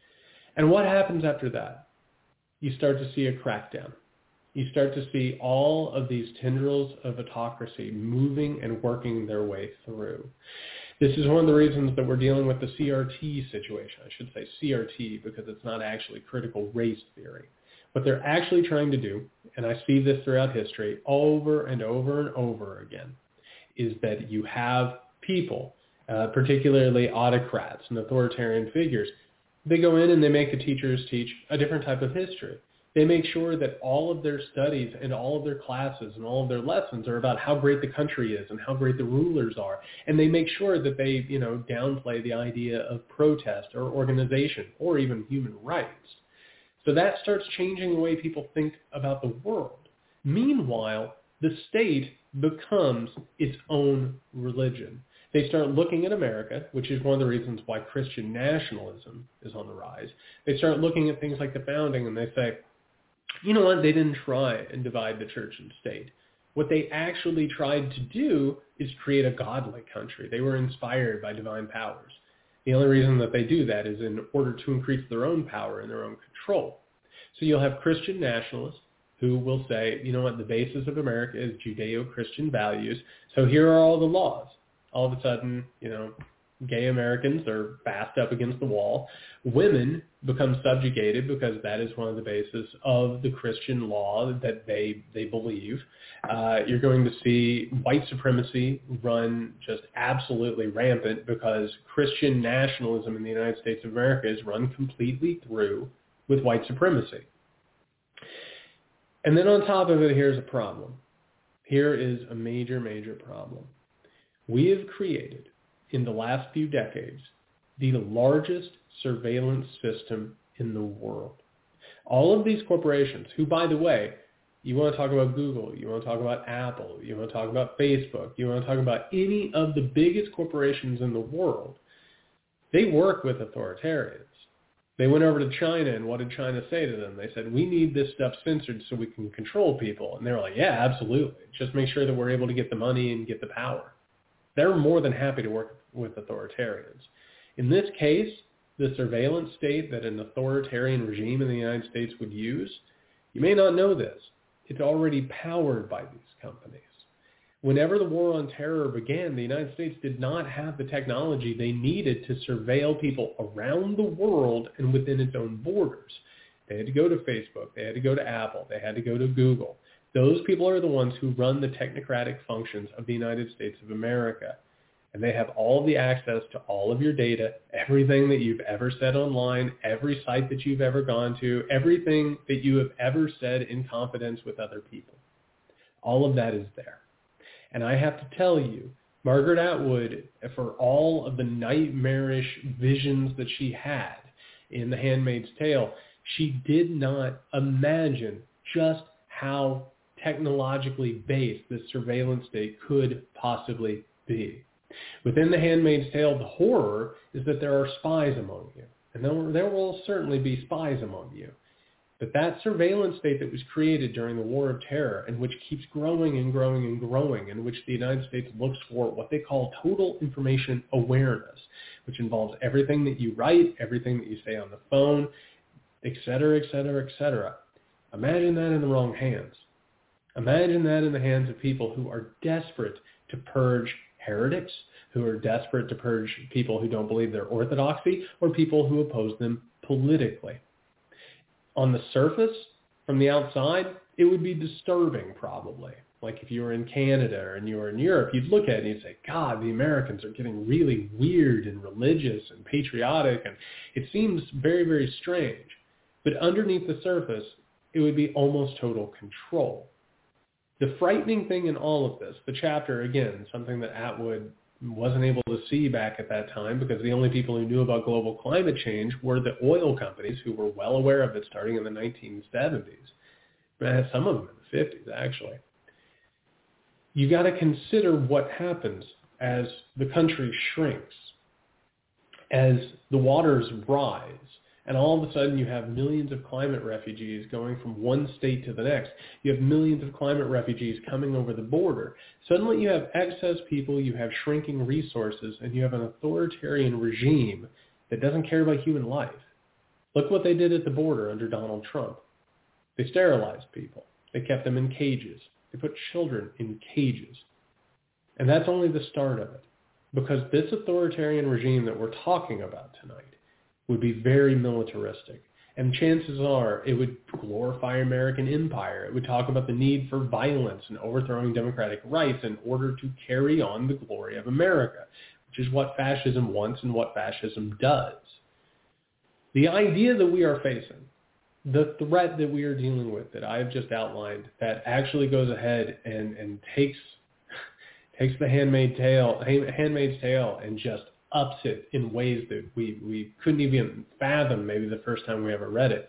And what happens after that? You start to see a crackdown. You start to see all of these tendrils of autocracy moving and working their way through. This is one of the reasons that we're dealing with the CRT situation. I should say CRT because it's not actually critical race theory. What they're actually trying to do, and I see this throughout history over and over and over again, is that you have people, particularly autocrats and authoritarian figures, they go in and they make the teachers teach a different type of history. They make sure that all of their studies and all of their classes and all of their lessons are about how great the country is and how great the rulers are. And they make sure that they, downplay the idea of protest or organization or even human rights. So that starts changing the way people think about the world. Meanwhile, the state becomes its own religion. They start looking at America, which is one of the reasons why Christian nationalism is on the rise. They start looking at things like the founding and they say, you know what, they didn't try and divide the church and state. What they actually tried to do is create a godly country. They were inspired by divine powers. The only reason that they do that is in order to increase their own power and their own control. So you'll have Christian nationalists who will say, you know what, the basis of America is Judeo-Christian values, so here are all the laws. All of a sudden, gay Americans are backed up against the wall. Women become subjugated because that is one of the bases of the Christian law that they believe. You're going to see white supremacy run just absolutely rampant because Christian nationalism in the United States of America is run completely through with white supremacy. And then on top of it, here's a problem. Here is a major, major problem. We have created, in the last few decades, the largest surveillance system in the world. All of these corporations, who, by the way, you want to talk about Google, you want to talk about Apple, you want to talk about Facebook, you want to talk about any of the biggest corporations in the world, they work with authoritarians. They went over to China, and what did China say to them? They said, we need this stuff censored so we can control people. And they were like, yeah, absolutely. Just make sure that we're able to get the money and get the power. They're more than happy to work with authoritarians. In this case, the surveillance state that an authoritarian regime in the United States would use, you may not know this, it's already powered by these companies. Whenever the war on terror began, the United States did not have the technology they needed to surveil people around the world and within its own borders. They had to go to Facebook. They had to go to Apple. They had to go to Google. Those people are the ones who run the technocratic functions of the United States of America. And they have all of the access to all of your data, everything that you've ever said online, every site that you've ever gone to, everything that you have ever said in confidence with other people. All of that is there. And I have to tell you, Margaret Atwood, for all of the nightmarish visions that she had in The Handmaid's Tale, she did not imagine just how technologically based this surveillance state could possibly be. Within The Handmaid's Tale, the horror is that there are spies among you. And there will certainly be spies among you. But that surveillance state that was created during the War of Terror, and which keeps growing and growing and growing, in which the United States looks for what they call total information awareness, which involves everything that you write, everything that you say on the phone, et cetera, et cetera, et cetera. Imagine that in the wrong hands. Imagine that in the hands of people who are desperate to purge heretics, who are desperate to purge people who don't believe their orthodoxy, or people who oppose them politically. On the surface, from the outside, it would be disturbing probably. Like if you were in Canada and you were in Europe, you'd look at it and you'd say, God, the Americans are getting really weird and religious and patriotic, and it seems very, very strange. But underneath the surface, it would be almost total control. The frightening thing in all of this, the chapter, again, something that Atwood wasn't able to see back at that time because the only people who knew about global climate change were the oil companies who were well aware of it starting in the 1970s. Some of them in the 50s, actually. You got to consider what happens as the country shrinks, as the waters rise, and all of a sudden you have millions of climate refugees going from one state to the next. You have millions of climate refugees coming over the border. Suddenly you have excess people, you have shrinking resources, and you have an authoritarian regime that doesn't care about human life. Look what they did at the border under Donald Trump. They sterilized people. They kept them in cages. They put children in cages. And that's only the start of it. Because this authoritarian regime that we're talking about tonight would be very militaristic. And chances are it would glorify American empire. It would talk about the need for violence and overthrowing democratic rights in order to carry on the glory of America, which is what fascism wants and what fascism does. The idea that we are facing, the threat that we are dealing with that I've just outlined, that actually goes ahead and takes the Handmaid's Tale and just ups it in ways that we couldn't even fathom maybe the first time we ever read it.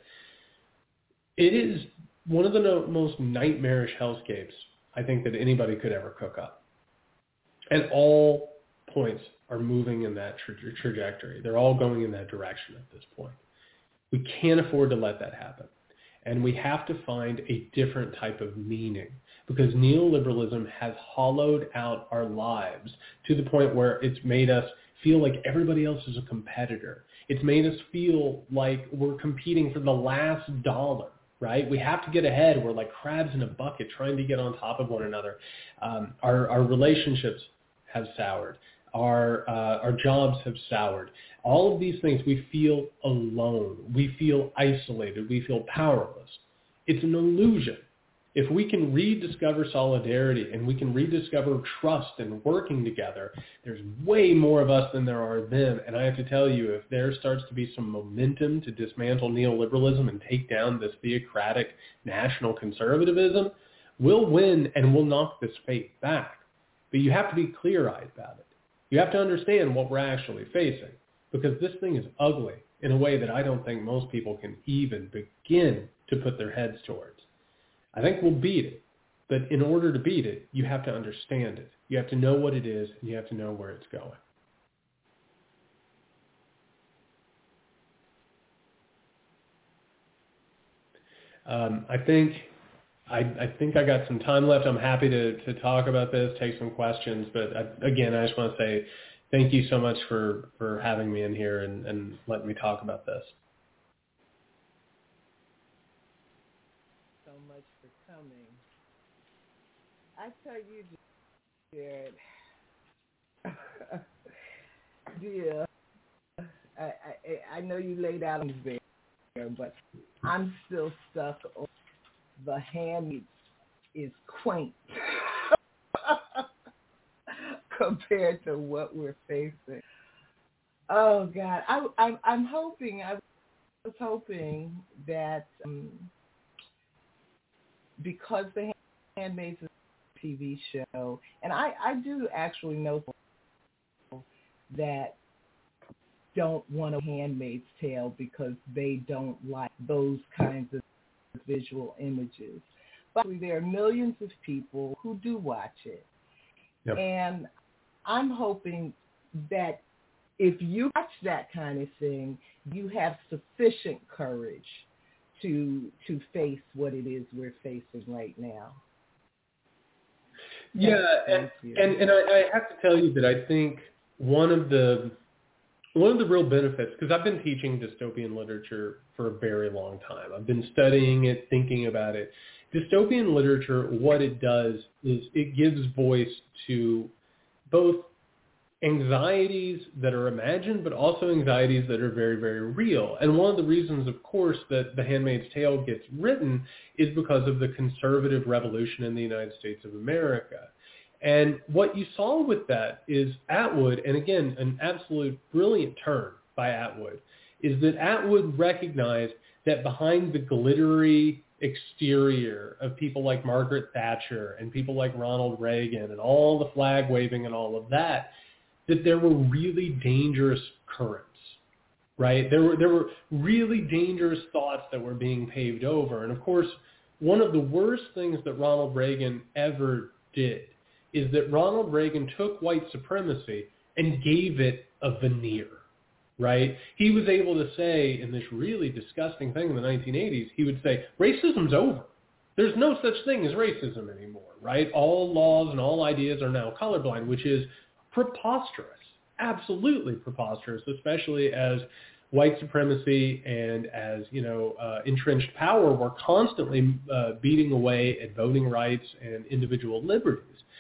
It is one of the most nightmarish hellscapes I think that anybody could ever cook up. And all points are moving in that trajectory. They're all going in that direction at this point. We can't afford to let that happen. And we have to find a different type of meaning because neoliberalism has hollowed out our lives to the point where it's made us feel like everybody else is a competitor. It's made us feel like we're competing for the last dollar, right? We have to get ahead. We're like crabs in a bucket trying to get on top of one another. Our relationships have soured. Our jobs have soured. All of these things, we feel alone. We feel isolated. We feel powerless. It's an illusion. If we can rediscover solidarity and we can rediscover trust and working together, there's way more of us than there are them. And I have to tell you, if there starts to be some momentum to dismantle neoliberalism and take down this theocratic national conservatism, we'll win and we'll knock this fate back. But you have to be clear-eyed about it. You have to understand what we're actually facing because this thing is ugly in a way that I don't think most people can even begin to put their heads towards. I think we'll beat it, but in order to beat it, you have to understand it. You have to know what it is, and you have to know where it's going. I think I got some time left. I'm happy to talk about this, take some questions, but again, I just want to say thank you so much for having me in here and letting me talk about this. I tell you, Jared, dear, I know you laid out on the bed, but I'm still stuck on the hand is quaint compared to what we're facing. Oh God, I was hoping that because the Handmaid's TV show, and I do actually know that don't want a Handmaid's Tale because they don't like those kinds of visual images. But there are millions of people who do watch it. Yep. And I'm hoping that if you watch that kind of thing, you have sufficient courage to face what it is we're facing right now. Yeah, and I have to tell you that I think one of the real benefits, because I've been teaching dystopian literature for a very long time. I've been studying it, thinking about it. Dystopian literature, what it does is it gives voice to both anxieties that are imagined, but also anxieties that are very, very real. And one of the reasons, of course, that The Handmaid's Tale gets written is because of the conservative revolution in the United States of America. And what you saw with that is Atwood, and again, an absolute brilliant turn by Atwood, is that Atwood recognized that behind the glittery exterior of people like Margaret Thatcher and people like Ronald Reagan and all the flag waving and all of that, that there were really dangerous currents, right? There were really dangerous thoughts that were being paved over. And of course, one of the worst things that Ronald Reagan ever did is that Ronald Reagan took white supremacy and gave it a veneer, right? He was able to say in this really disgusting thing in the 1980s, he would say, racism's over. There's no such thing as racism anymore, right? All laws and all ideas are now colorblind, which is preposterous, absolutely preposterous, especially as white supremacy and as, entrenched power were constantly beating away at voting rights and individual liberties.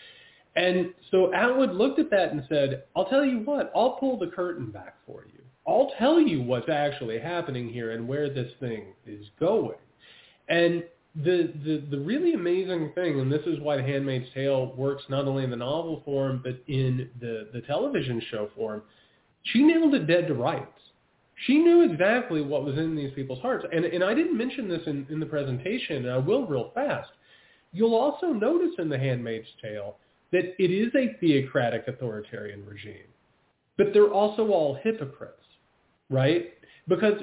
And so Atwood looked at that and said, I'll tell you what, I'll pull the curtain back for you. I'll tell you what's actually happening here and where this thing is going. And the really amazing thing, and this is why The Handmaid's Tale works not only in the novel form, but in the television show form, she nailed it dead to rights. She knew exactly what was in these people's hearts. And I didn't mention this in the presentation, and I will real fast. You'll also notice in The Handmaid's Tale that it is a theocratic authoritarian regime, but they're also all hypocrites, right? Because,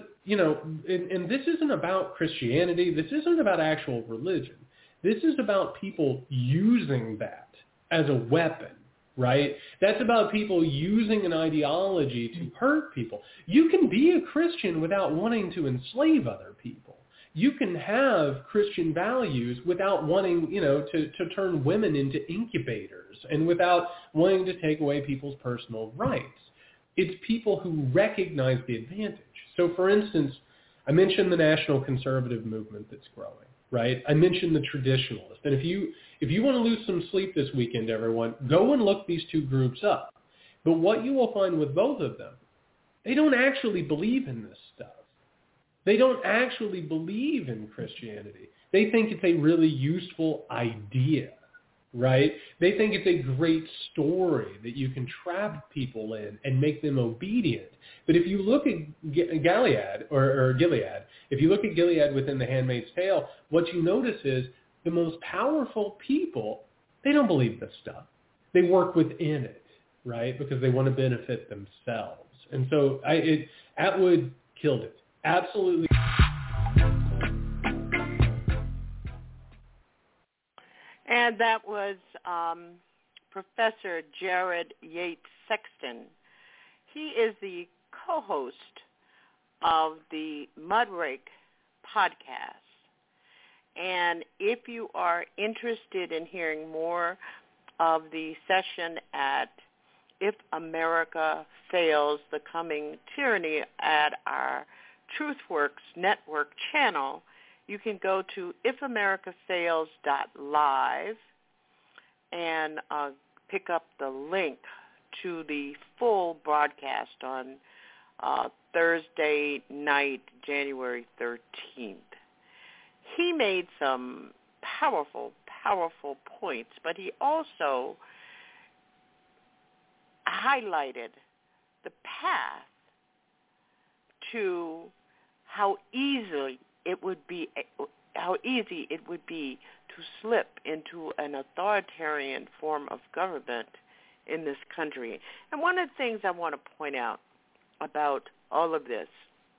and this isn't about Christianity. This isn't about actual religion. This is about people using that as a weapon, right? That's about people using an ideology to hurt people. You can be a Christian without wanting to enslave other people. You can have Christian values without wanting, to turn women into incubators and without wanting to take away people's personal rights. It's people who recognize the advantage. So, for instance, I mentioned the national conservative movement that's growing, right? I mentioned the traditionalist. And if you want to lose some sleep this weekend, everyone, go and look these two groups up. But what you will find with both of them, they don't actually believe in this stuff. They don't actually believe in Christianity. They think it's a really useful idea, right? They think it's a great story that you can trap people in and make them obedient. But if you look at Gilead, if you look at Gilead within The Handmaid's Tale, what you notice is the most powerful people, they don't believe this stuff. They work within it, right? Because they want to benefit themselves. And so Atwood killed it. Absolutely. And that was Professor Jared Yates Sexton. He is the co-host of the Mudrake podcast. And if you are interested in hearing more of the session at If America Fails, the Coming Tyranny at our TruthWorks Network channel, you can go to ifamericafales.live and pick up the link to the full broadcast on Thursday night, January 13th. He made some powerful, powerful points, but he also highlighted the path to how easy it would be to slip into an authoritarian form of government in this country. And one of the things I want to point out about all of this,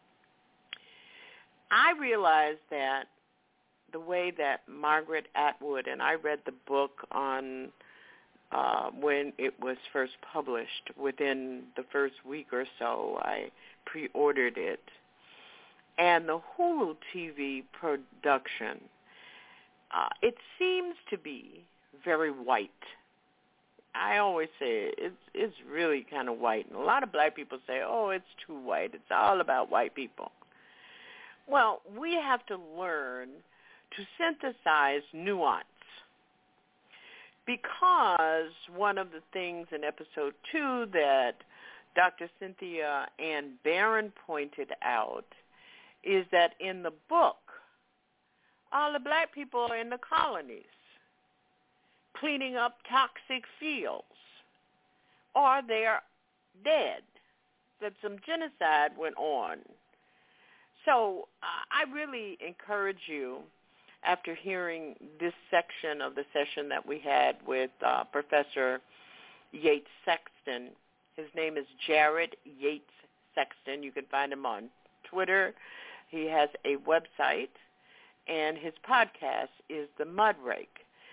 I realized that the way that Margaret Atwood, and I read the book on when it was first published, within the first week or so, I pre-ordered it. And the Hulu TV production, it seems to be very white. I always say it's really kind of white. And a lot of black people say, oh, it's too white. It's all about white people. Well, we have to learn to synthesize nuance. because one of the things in episode 2 that Dr. Cynthia Ann Barron pointed out is that in the book, all the black people are in the colonies cleaning up toxic fields, or they're dead, that some genocide went on. So I really encourage you, after hearing this section of the session that we had with Professor Yates Sexton. His name is Jared Yates Sexton. You can find him on Twitter. He has a website, and his podcast is The Mudrake.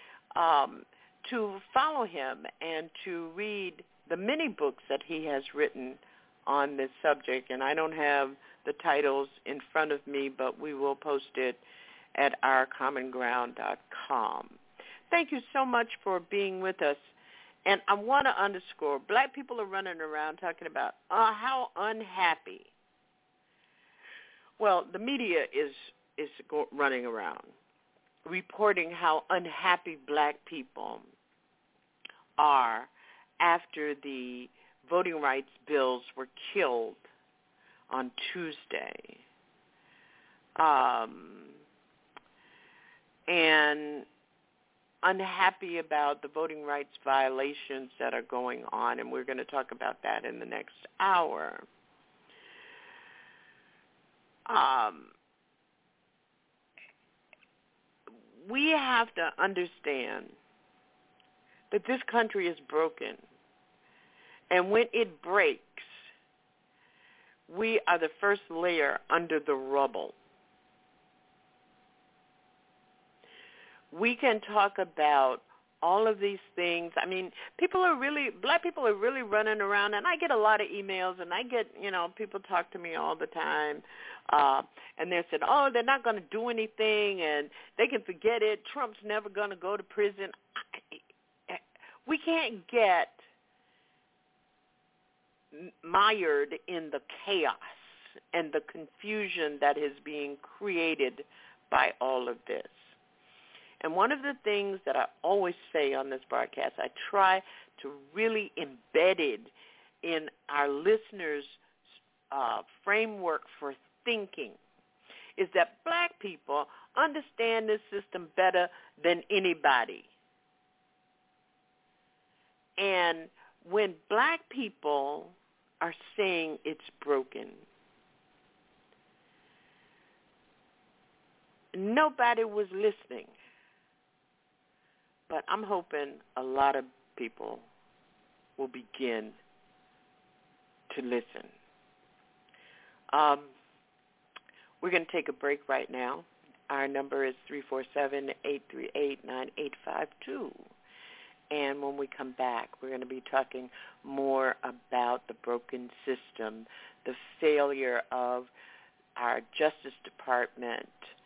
To follow him and to read the many books that he has written on this subject, and I don't have the titles in front of me, but we will post it at ourcommonground.com. Thank you so much for being with us. And I want to underscore, black people are running around talking about how unhappy. Well, the media is running around reporting how unhappy black people are after the voting rights bills were killed on Tuesday. And unhappy about the voting rights violations that are going on, and we're going to talk about that in the next hour. We have to understand that this country is broken, and when it breaks, we are the first layer under the rubble. We can talk about all of these things. I mean, black people are really running around, and I get a lot of emails, and I get, people talk to me all the time, and they said, they're not going to do anything, and they can forget it. Trump's never going to go to prison. We can't get mired in the chaos and the confusion that is being created by all of this. And one of the things that I always say on this broadcast, I try to really embed it in our listeners' framework for thinking, is that black people understand this system better than anybody. And when black people are saying it's broken, nobody was listening. But I'm hoping a lot of people will begin to listen. We're going to take a break right now. Our number is 347-838-9852. And when we come back, we're going to be talking more about the broken system, the failure of our Justice Department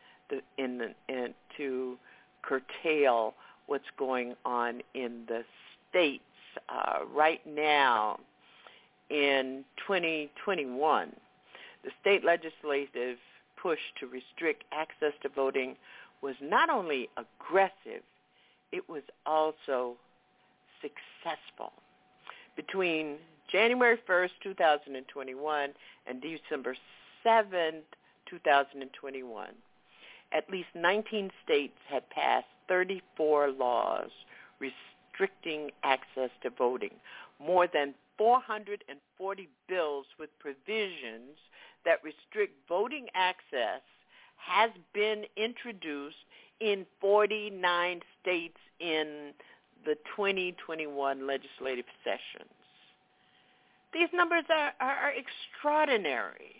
to curtail what's going on in the states. Right now, in 2021, the state legislative push to restrict access to voting was not only aggressive, it was also successful. Between January 1st, 2021 and December 7th, 2021, at least 19 states had passed 34 laws restricting access to voting. More than 440 bills with provisions that restrict voting access has been introduced in 49 states in the 2021 legislative sessions. These numbers are extraordinary.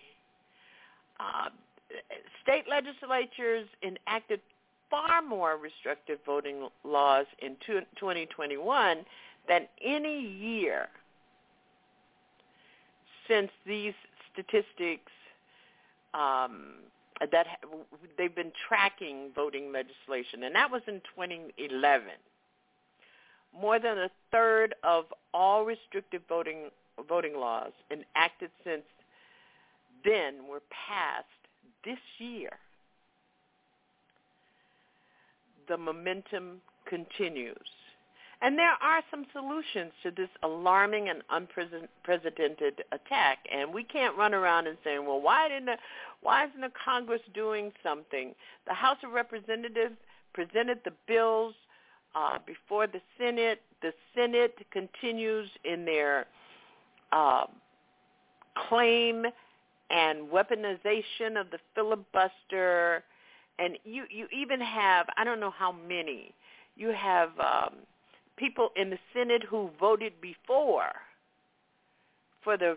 State legislatures enacted far more restrictive voting laws in 2021 than any year since these statistics that they've been tracking voting legislation, and that was in 2011. More than a third of all restrictive voting laws enacted since then were passed this year. The momentum continues. And there are some solutions to this alarming and unprecedented attack. And we can't run around and say, well, why isn't the Congress doing something? The House of Representatives presented the bills before the Senate. The Senate continues in their claim and weaponization of the filibuster. And you even have, I don't know how many, you have people in the Senate who voted before for the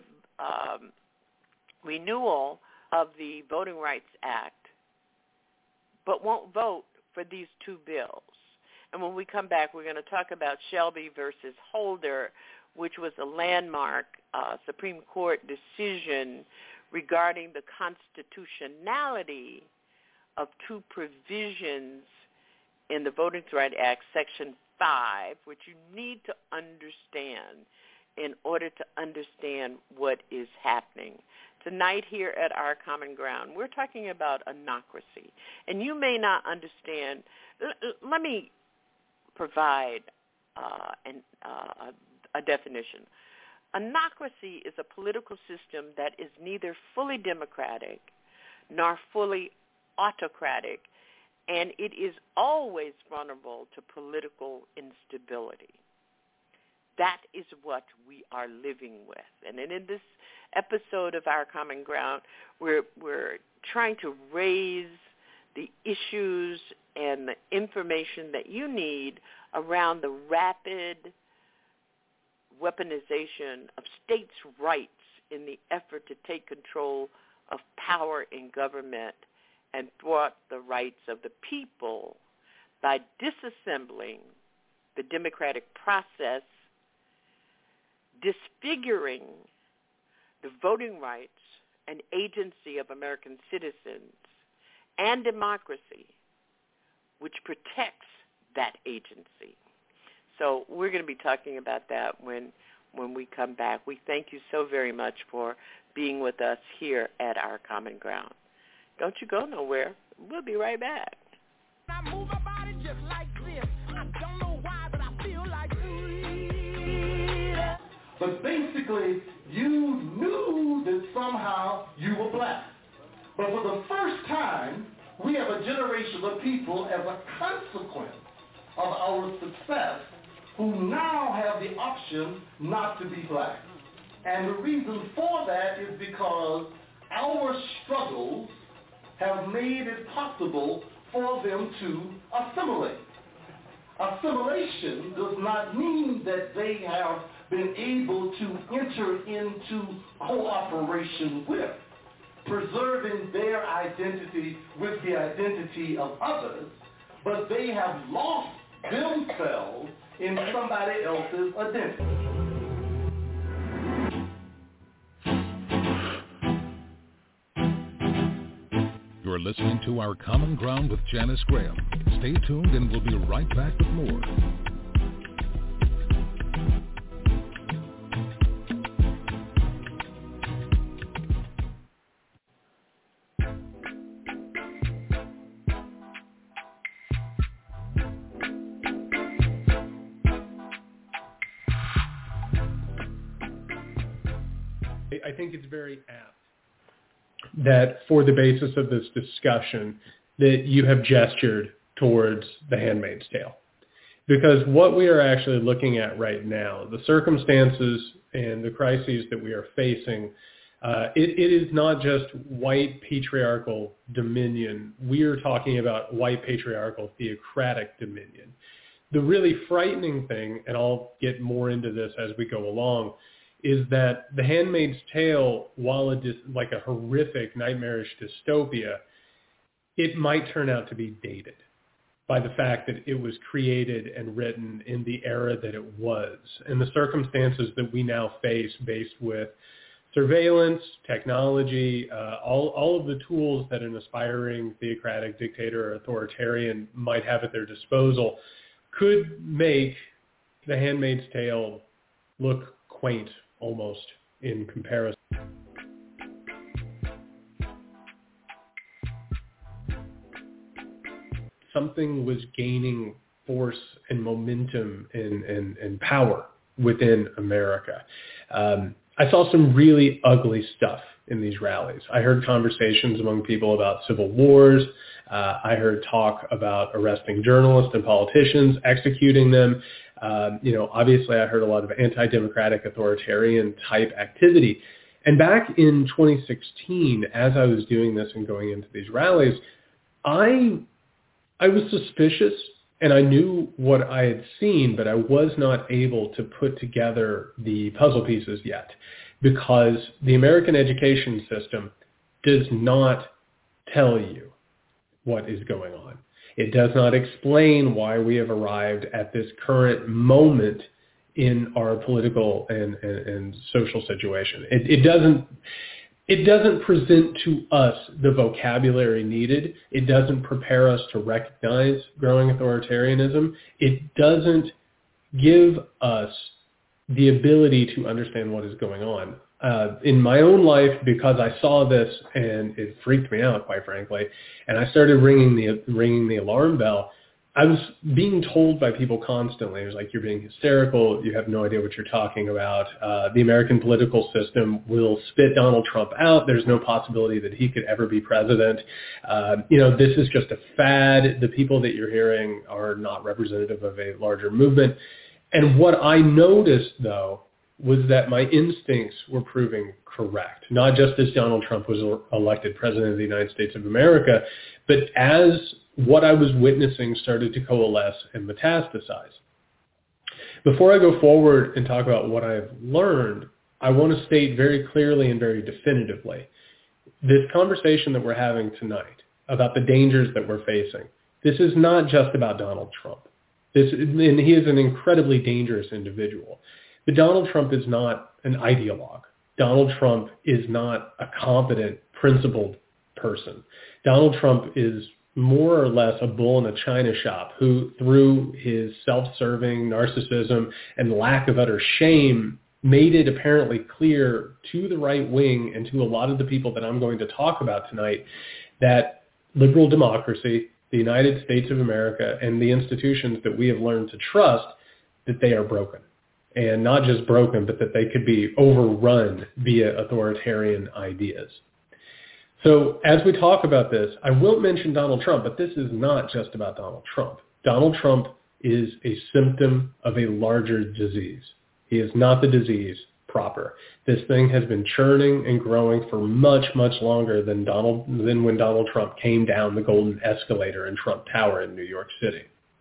renewal of the Voting Rights Act, but won't vote for these two bills. And when we come back, we're going to talk about Shelby versus Holder, which was a landmark Supreme Court decision regarding the constitutionality of two provisions in the Voting Rights Act, Section 5, which you need to understand in order to understand what is happening. Tonight here at Our Common Ground, we're talking about anocracy. And you may not understand. Let me provide a definition. Anocracy is a political system that is neither fully democratic nor fully autocratic, and it is always vulnerable to political instability. That is what we are living with. And in this episode of Our Common Ground, we're trying to raise the issues and the information that you need around the rapid weaponization of states' rights in the effort to take control of power in government and thwart the rights of the people by disassembling the democratic process, disfiguring the voting rights and agency of American citizens, and democracy, which protects that agency. So we're going to be talking about that when we come back. We thank you so very much for being with us here at Our Common Ground. Don't you go nowhere. We'll be right back. I move my body just like this. I don't know why, but I feel like freedom. But basically, you knew that somehow you were black. But for the first time, we have a generation of people as a consequence of our success who now have the option not to be black. And the reason for that is because our struggles have made it possible for them to assimilate. Assimilation does not mean that they have been able to enter into cooperation with, preserving their identity with the identity of others, but they have lost themselves in somebody else's identity. You're listening to Our Common Ground with Janice Graham. Stay tuned and we'll be right back with more. I think it's very apt that for the basis of this discussion that you have gestured towards The Handmaid's Tale. Because what we are actually looking at right now, the circumstances and the crises that we are facing, it is not just white patriarchal dominion. We are talking about white patriarchal theocratic dominion. The really frightening thing, and I'll get more into this as we go along, is that The Handmaid's Tale, while it is like a horrific, nightmarish dystopia, it might turn out to be dated by the fact that it was created and written in the era that it was, and the circumstances that we now face based with surveillance, technology, all of the tools that an aspiring theocratic dictator or authoritarian might have at their disposal could make The Handmaid's Tale look quaint almost in comparison. Something was gaining force and momentum and power within America. I saw some really ugly stuff in these rallies. I heard conversations among people about civil wars. I heard talk about arresting journalists and politicians, executing them. Obviously I heard a lot of anti-democratic authoritarian type activity. And back in 2016, as I was doing this and going into these rallies, I was suspicious and I knew what I had seen, but I was not able to put together the puzzle pieces yet because the American education system does not tell you what is going on. It does not explain why we have arrived at this current moment in our political and social situation. It doesn't present to us the vocabulary needed. It doesn't prepare us to recognize growing authoritarianism. It doesn't give us the ability to understand what is going on. In my own life, because I saw this and it freaked me out, quite frankly, and I started ringing the alarm bell, I was being told by people constantly, it was like, you're being hysterical, you have no idea what you're talking about, the American political system will spit Donald Trump out, there's no possibility that he could ever be president, this is just a fad, the people that you're hearing are not representative of a larger movement. And what I noticed, though, was that my instincts were proving correct, not just as Donald Trump was elected president of the United States of America, but as what I was witnessing started to coalesce and metastasize. Before I go forward and talk about what I've learned, I want to state very clearly and very definitively, this conversation that we're having tonight about the dangers that we're facing, this is not just about Donald Trump. And he is an incredibly dangerous individual. But Donald Trump is not an ideologue. Donald Trump is not a competent, principled person. Donald Trump is more or less a bull in a china shop who, through his self-serving narcissism and lack of utter shame, made it apparently clear to the right wing and to a lot of the people that I'm going to talk about tonight that liberal democracy, the United States of America, and the institutions that we have learned to trust, that they are broken. And not just broken, but that they could be overrun via authoritarian ideas. So as we talk about this, I will mention Donald Trump, but this is not just about Donald Trump. Donald Trump is a symptom of a larger disease. He is not the disease proper. This thing has been churning and growing for much, much longer than when Donald Trump came down the golden escalator in Trump Tower in New York City.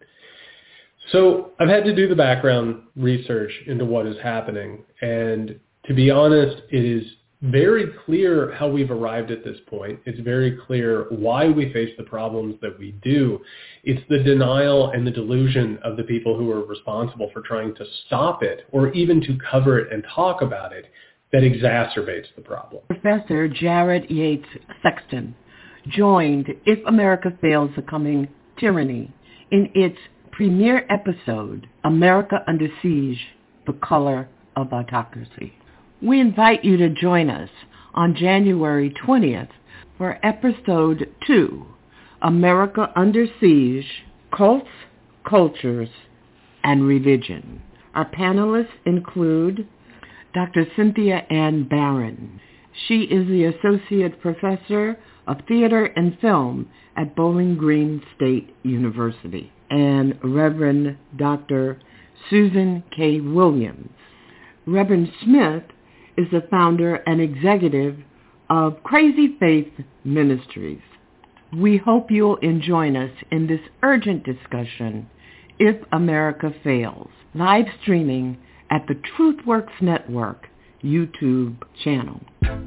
So I've had to do the background research into what is happening, and to be honest, it is very clear how we've arrived at this point. It's very clear why we face the problems that we do. It's the denial and the delusion of the people who are responsible for trying to stop it or even to cover it and talk about it that exacerbates the problem. Professor Jared Yates Sexton joined If America Fails the Coming Tyranny in its premiere episode, America Under Siege, The Color of Autocracy. We invite you to join us on January 20th for episode 2, America Under Siege, Cults, Cultures, and Religion. Our panelists include Dr. Cynthia Ann Barron. She is the Associate Professor of Theater and Film at Bowling Green State University, and Reverend Dr. Susan K. Williams. Reverend Smith is the founder and executive of Crazy Faith Ministries. We hope you'll join us in this urgent discussion, If America Fails, live streaming at the TruthWorks Network YouTube channel.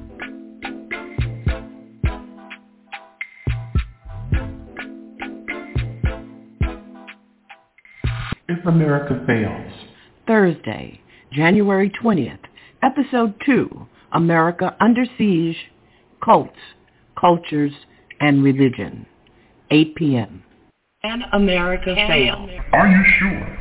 If America Fails. Thursday, January 20th, Episode 2, America Under Siege, Cults, Cultures, and Religion, 8 p.m. Can America fail? Are you sure?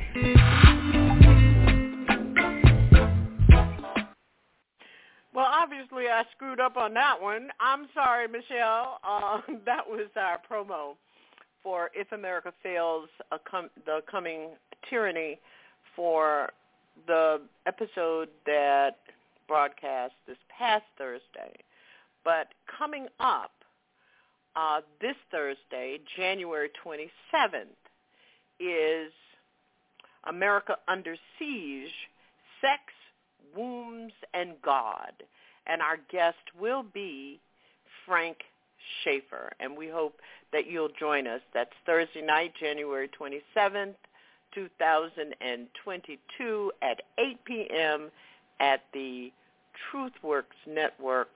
Well, obviously I screwed up on that one. I'm sorry, Michelle. That was our promo for If America Fails, The Coming Tyranny, for the episode that broadcast this past Thursday. But coming up this Thursday, January 27th, is America Under Siege, Sex, Wombs, and God. And our guest will be Frank Schaeffer, and we hope that you'll join us. That's Thursday night, January 27th, 2022 at 8 p.m. at the TruthWorks Network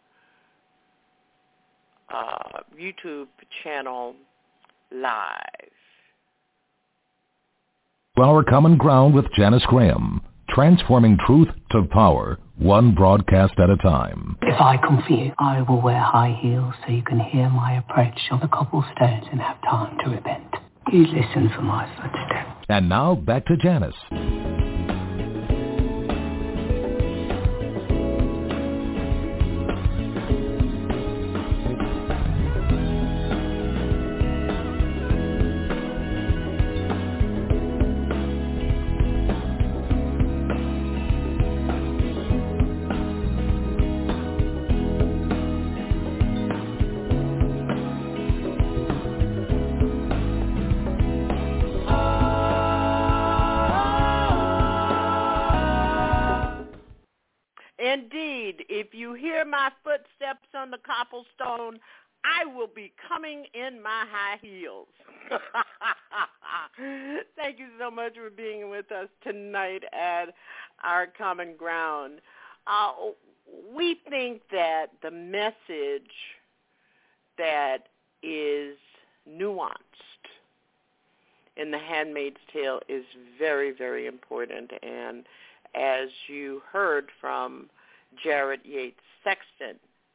YouTube channel live. Our Common Ground with Janice Graham, transforming truth to power, one broadcast at a time. If I come for you, I will wear high heels so you can hear my approach on the cobblestones and have time to repent. You listen for my footsteps. And now back to Janice. Indeed, if you hear my footsteps on the cobblestone, I will be coming in my high heels. Thank you so much for being with us tonight at Our Common Ground. We think that the message that is nuanced in The Handmaid's Tale is very, very important. And as you heard from Jared Yates Sexton,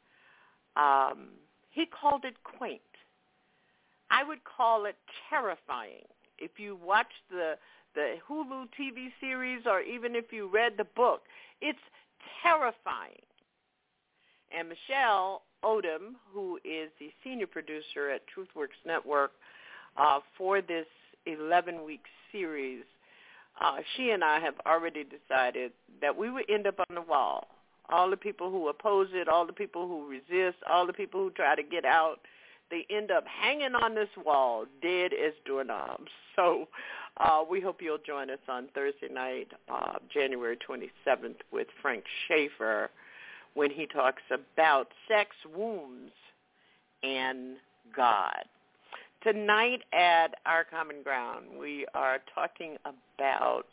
he called it quaint. I would call it terrifying. If you watch the Hulu TV series or even if you read the book, it's terrifying. And Michelle Odom, who is the senior producer at TruthWorks Network for this 11-week series, she and I have already decided that we would end up on the wall. All the people who oppose it, all the people who resist, all the people who try to get out, they end up hanging on this wall, dead as doorknobs. So we hope you'll join us on Thursday night, January 27th, with Frank Schaeffer, when he talks about sex, wombs, and God. Tonight at Our Common Ground, we are talking about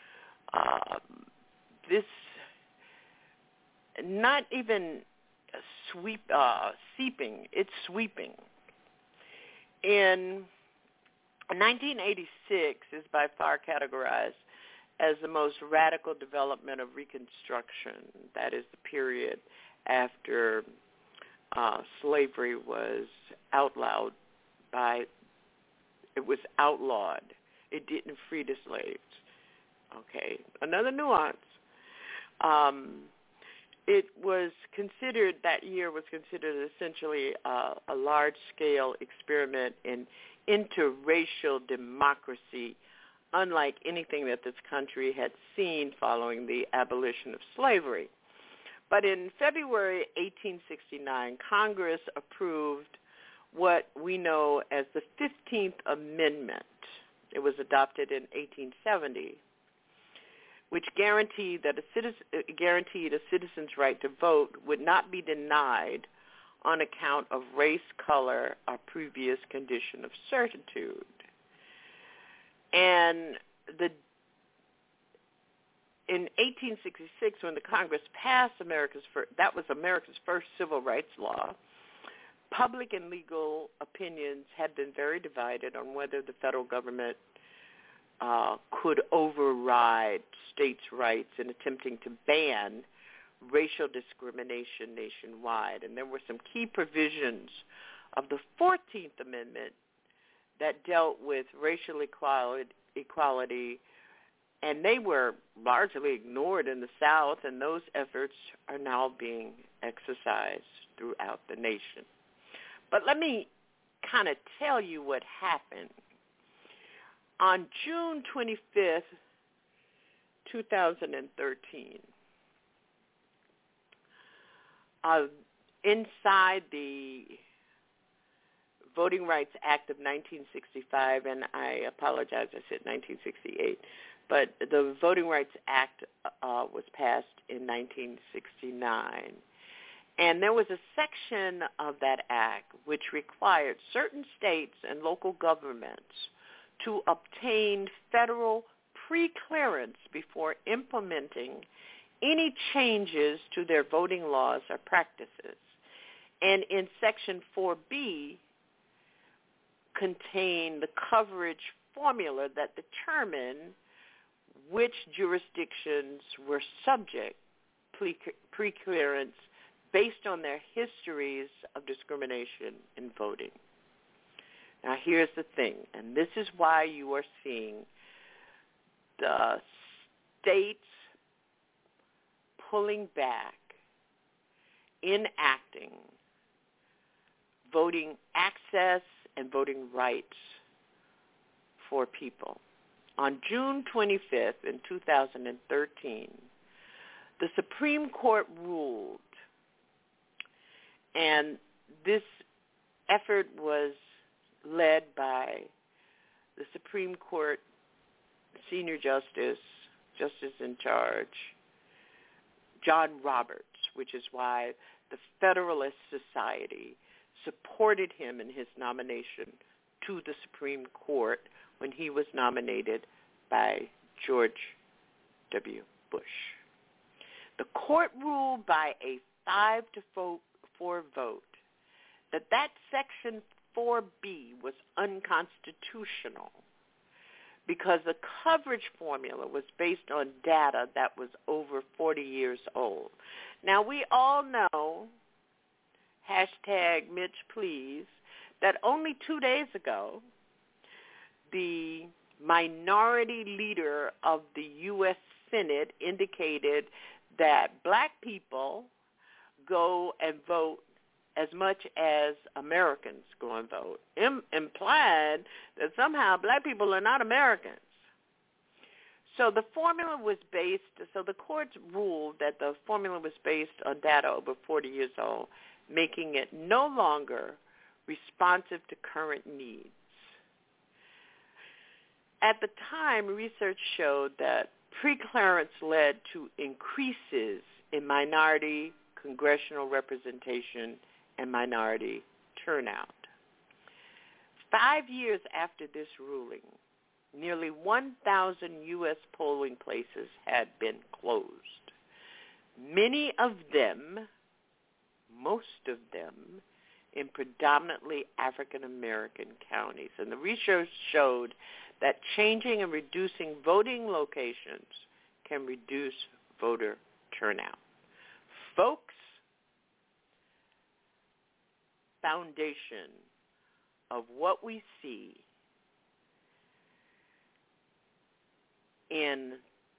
this, not even seeping, it's sweeping. In 1986 is by far categorized as the most radical development of Reconstruction. That is the period after slavery was outlawed. It was outlawed. It didn't free the slaves. Okay, another nuance. It was considered, that year was considered essentially a large-scale experiment in interracial democracy, unlike anything that this country had seen following the abolition of slavery. But in February 1869, Congress approved what we know as the 15th Amendment. It was adopted in 1870, which guaranteed a citizen's right to vote would not be denied on account of race, color, or previous condition of servitude. And in 1866, when the Congress passed America's first civil rights law, public and legal opinions had been very divided on whether the federal government could override states' rights in attempting to ban racial discrimination nationwide. And there were some key provisions of the 14th Amendment that dealt with racial equality, and they were largely ignored in the South, and those efforts are now being exercised throughout the nation. But let me kind of tell you what happened. On June 25th, 2013, inside the Voting Rights Act of 1965, and I apologize, I said 1968, but the Voting Rights Act was passed in 1969. And there was a section of that act which required certain states and local governments to obtain federal pre-clearance before implementing any changes to their voting laws or practices. And in Section 4B contained the coverage formula that determined which jurisdictions were subject pre-clearance based on their histories of discrimination in voting. Now, here's the thing, and this is why you are seeing the states pulling back, enacting voting access and voting rights for people. On June 25th in 2013, the Supreme Court ruled, and this effort was led by the Supreme Court Senior Justice in charge, John Roberts, which is why the Federalist Society supported him in his nomination to the Supreme Court when he was nominated by George W. Bush. The court ruled by a 5-4 vote that Section 4B was unconstitutional because the coverage formula was based on data that was over 40 years old. Now, we all know, hashtag Mitch Please, that only 2 days ago, the minority leader of the U.S. Senate indicated that black people go and vote as much as Americans go and vote, implied that somehow black people are not Americans. So the formula was based, so the courts ruled that the formula was based on data over 40 years old, making it no longer responsive to current needs. At the time, research showed that pre-clearance led to increases in minority congressional representation and minority turnout. 5 years after this ruling, nearly 1,000 U.S. polling places had been closed. Many of them, most of them, in predominantly African-American counties. And the research showed that changing and reducing voting locations can reduce voter turnout. Folks, foundation of what we see in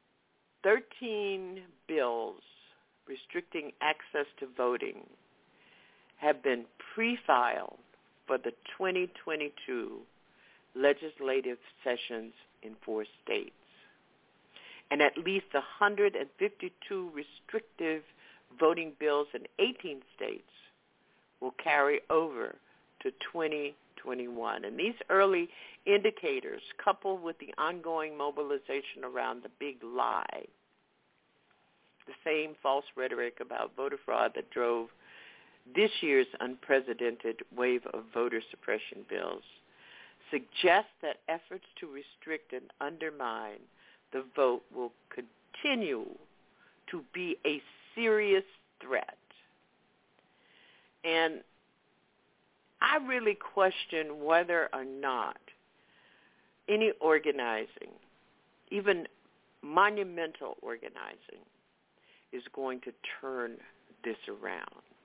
13 bills restricting access to voting have been pre-filed for the 2022 legislative sessions in 4 states. And at least 152 restrictive voting bills in 18 states will carry over to 2021. And these early indicators, coupled with the ongoing mobilization around the big lie, the same false rhetoric about voter fraud that drove this year's unprecedented wave of voter suppression bills, suggest that efforts to restrict and undermine the vote will continue to be a serious threat. And I really question whether or not any organizing, even monumental organizing, is going to turn this around.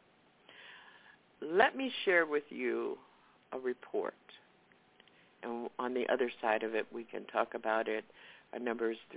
Let me share with you a report. And on the other side of it, we can talk about it. Our number is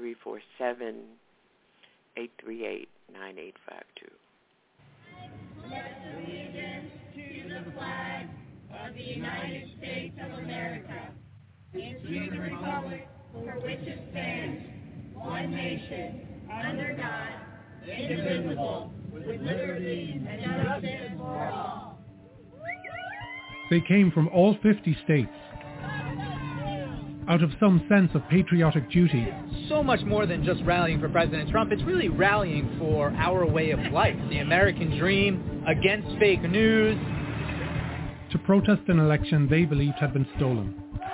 347-838-9852. the United States of America, and to the republic for which it stands, one nation, under God, indivisible, with liberty and justice for all. They came from all 50 states, out of some sense of patriotic duty. So much more than just rallying for President Trump. It's really rallying for our way of life, the American dream, against fake news. To protest an election they believed had been stolen.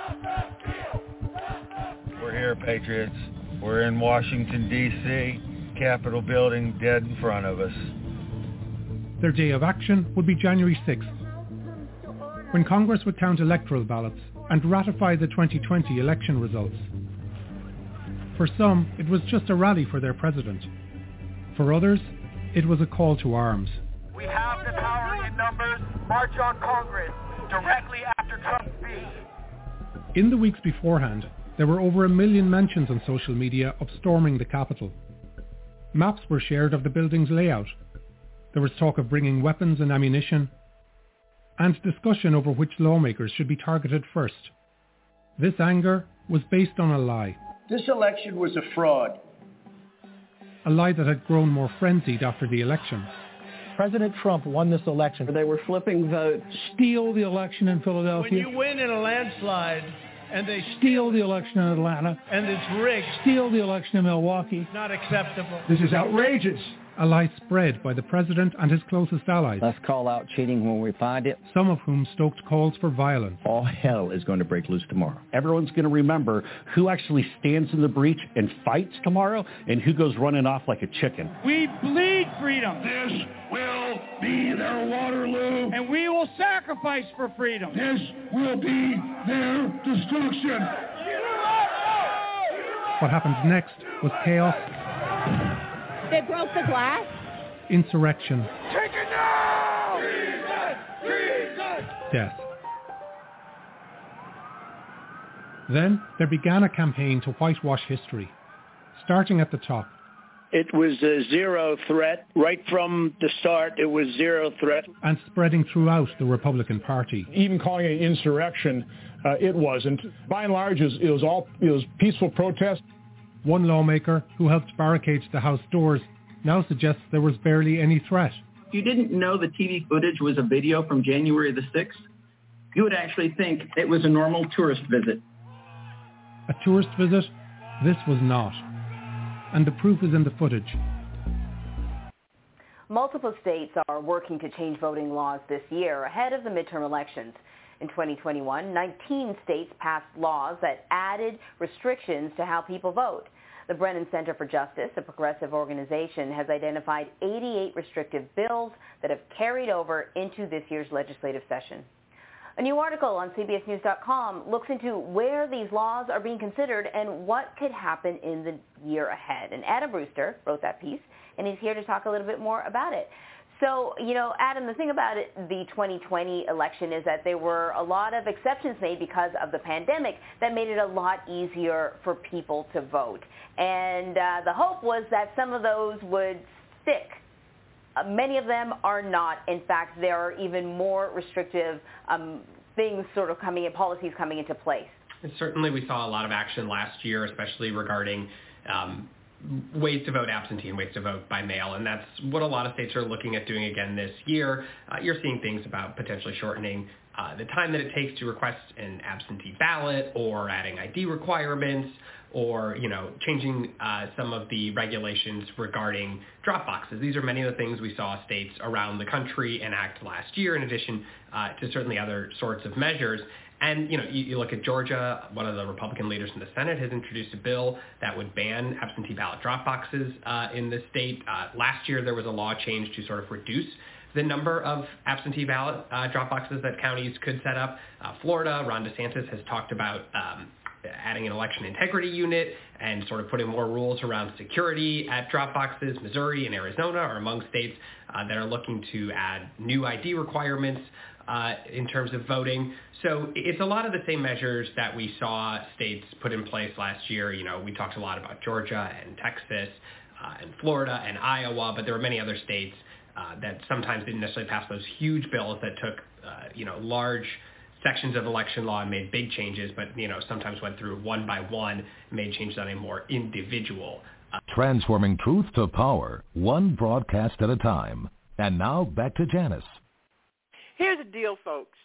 We're here, Patriots. We're in Washington, D.C., Capitol building dead in front of us. Their day of action would be January 6th, when Congress would count electoral ballots and ratify the 2020 election results. For some, it was just a rally for their president. For others, it was a call to arms. We have the power in numbers. March on Congress directly after Trump's speech. In the weeks beforehand, there were over 1 million mentions on social media of storming the Capitol. Maps were shared of the building's layout. There was talk of bringing weapons and ammunition, and discussion over which lawmakers should be targeted first. This anger was based on a lie. This election was a fraud. A lie that had grown more frenzied after the election. President Trump won this election. They were flipping votes. Steal the election in Philadelphia. When you win in a landslide and they steal the election in Atlanta. And it's rigged. Steal the election in Milwaukee. Not acceptable. This is outrageous. A lie spread by the president and his closest allies. Let's call out cheating when we find it. Some of whom stoked calls for violence. All hell is going to break loose tomorrow. Everyone's going to remember who actually stands in the breach and fights tomorrow and who goes running off like a chicken. We bleed freedom. This will be their Waterloo. And we will sacrifice for freedom. This will be their destruction. What happened next was chaos. They broke the glass? Insurrection. Take it now! Jesus! Death. Then there began a campaign to whitewash history, starting at the top. It was a zero threat. Right from the start, it was zero threat. And spreading throughout the Republican Party. Even calling it insurrection, it wasn't. By and large, it was peaceful protest. One lawmaker who helped barricade the House doors now suggests there was barely any threat. If you didn't know the TV footage was a video from January the 6th, you would actually think it was a normal tourist visit. A tourist visit? This was not. And the proof is in the footage. Multiple states are working to change voting laws this year ahead of the midterm elections. In 2021, 19 states passed laws that added restrictions to how people vote. The Brennan Center for Justice, a progressive organization, has identified 88 restrictive bills that have carried over into this year's legislative session. A new article on CBSNews.com looks into where these laws are being considered and what could happen in the year ahead. And Adam Brewster wrote that piece, and he's here to talk a little bit more about it. So, Adam, the thing about it, the 2020 election is that there were a lot of exceptions made because of the pandemic that made it a lot easier for people to vote. And the hope was that some of those would stick. Many of them are not. In fact, there are even more restrictive things sort of policies coming into place. And certainly we saw a lot of action last year, especially regarding ways to vote absentee and ways to vote by mail, and that's what a lot of states are looking at doing again this year. You're seeing things about potentially shortening the time that it takes to request an absentee ballot, or adding ID requirements, or changing some of the regulations regarding drop boxes. These are many of the things we saw states around the country enact last year, in addition to certainly other sorts of measures. And, you look at Georgia, one of the Republican leaders in the Senate has introduced a bill that would ban absentee ballot drop boxes in the state. Last year, there was a law change to sort of reduce the number of absentee ballot drop boxes that counties could set up. Florida, Ron DeSantis has talked about adding an election integrity unit and sort of putting more rules around security at drop boxes. Missouri and Arizona are among states that are looking to add new ID requirements in terms of voting. So it's a lot of the same measures that we saw states put in place last year. We talked a lot about Georgia and Texas and Florida and Iowa, but there were many other states that sometimes didn't necessarily pass those huge bills that took, large sections of election law and made big changes, but sometimes went through one by one, made changes on a more individual. Transforming truth to power, one broadcast at a time. And now back to Janice. Here's the deal, folks.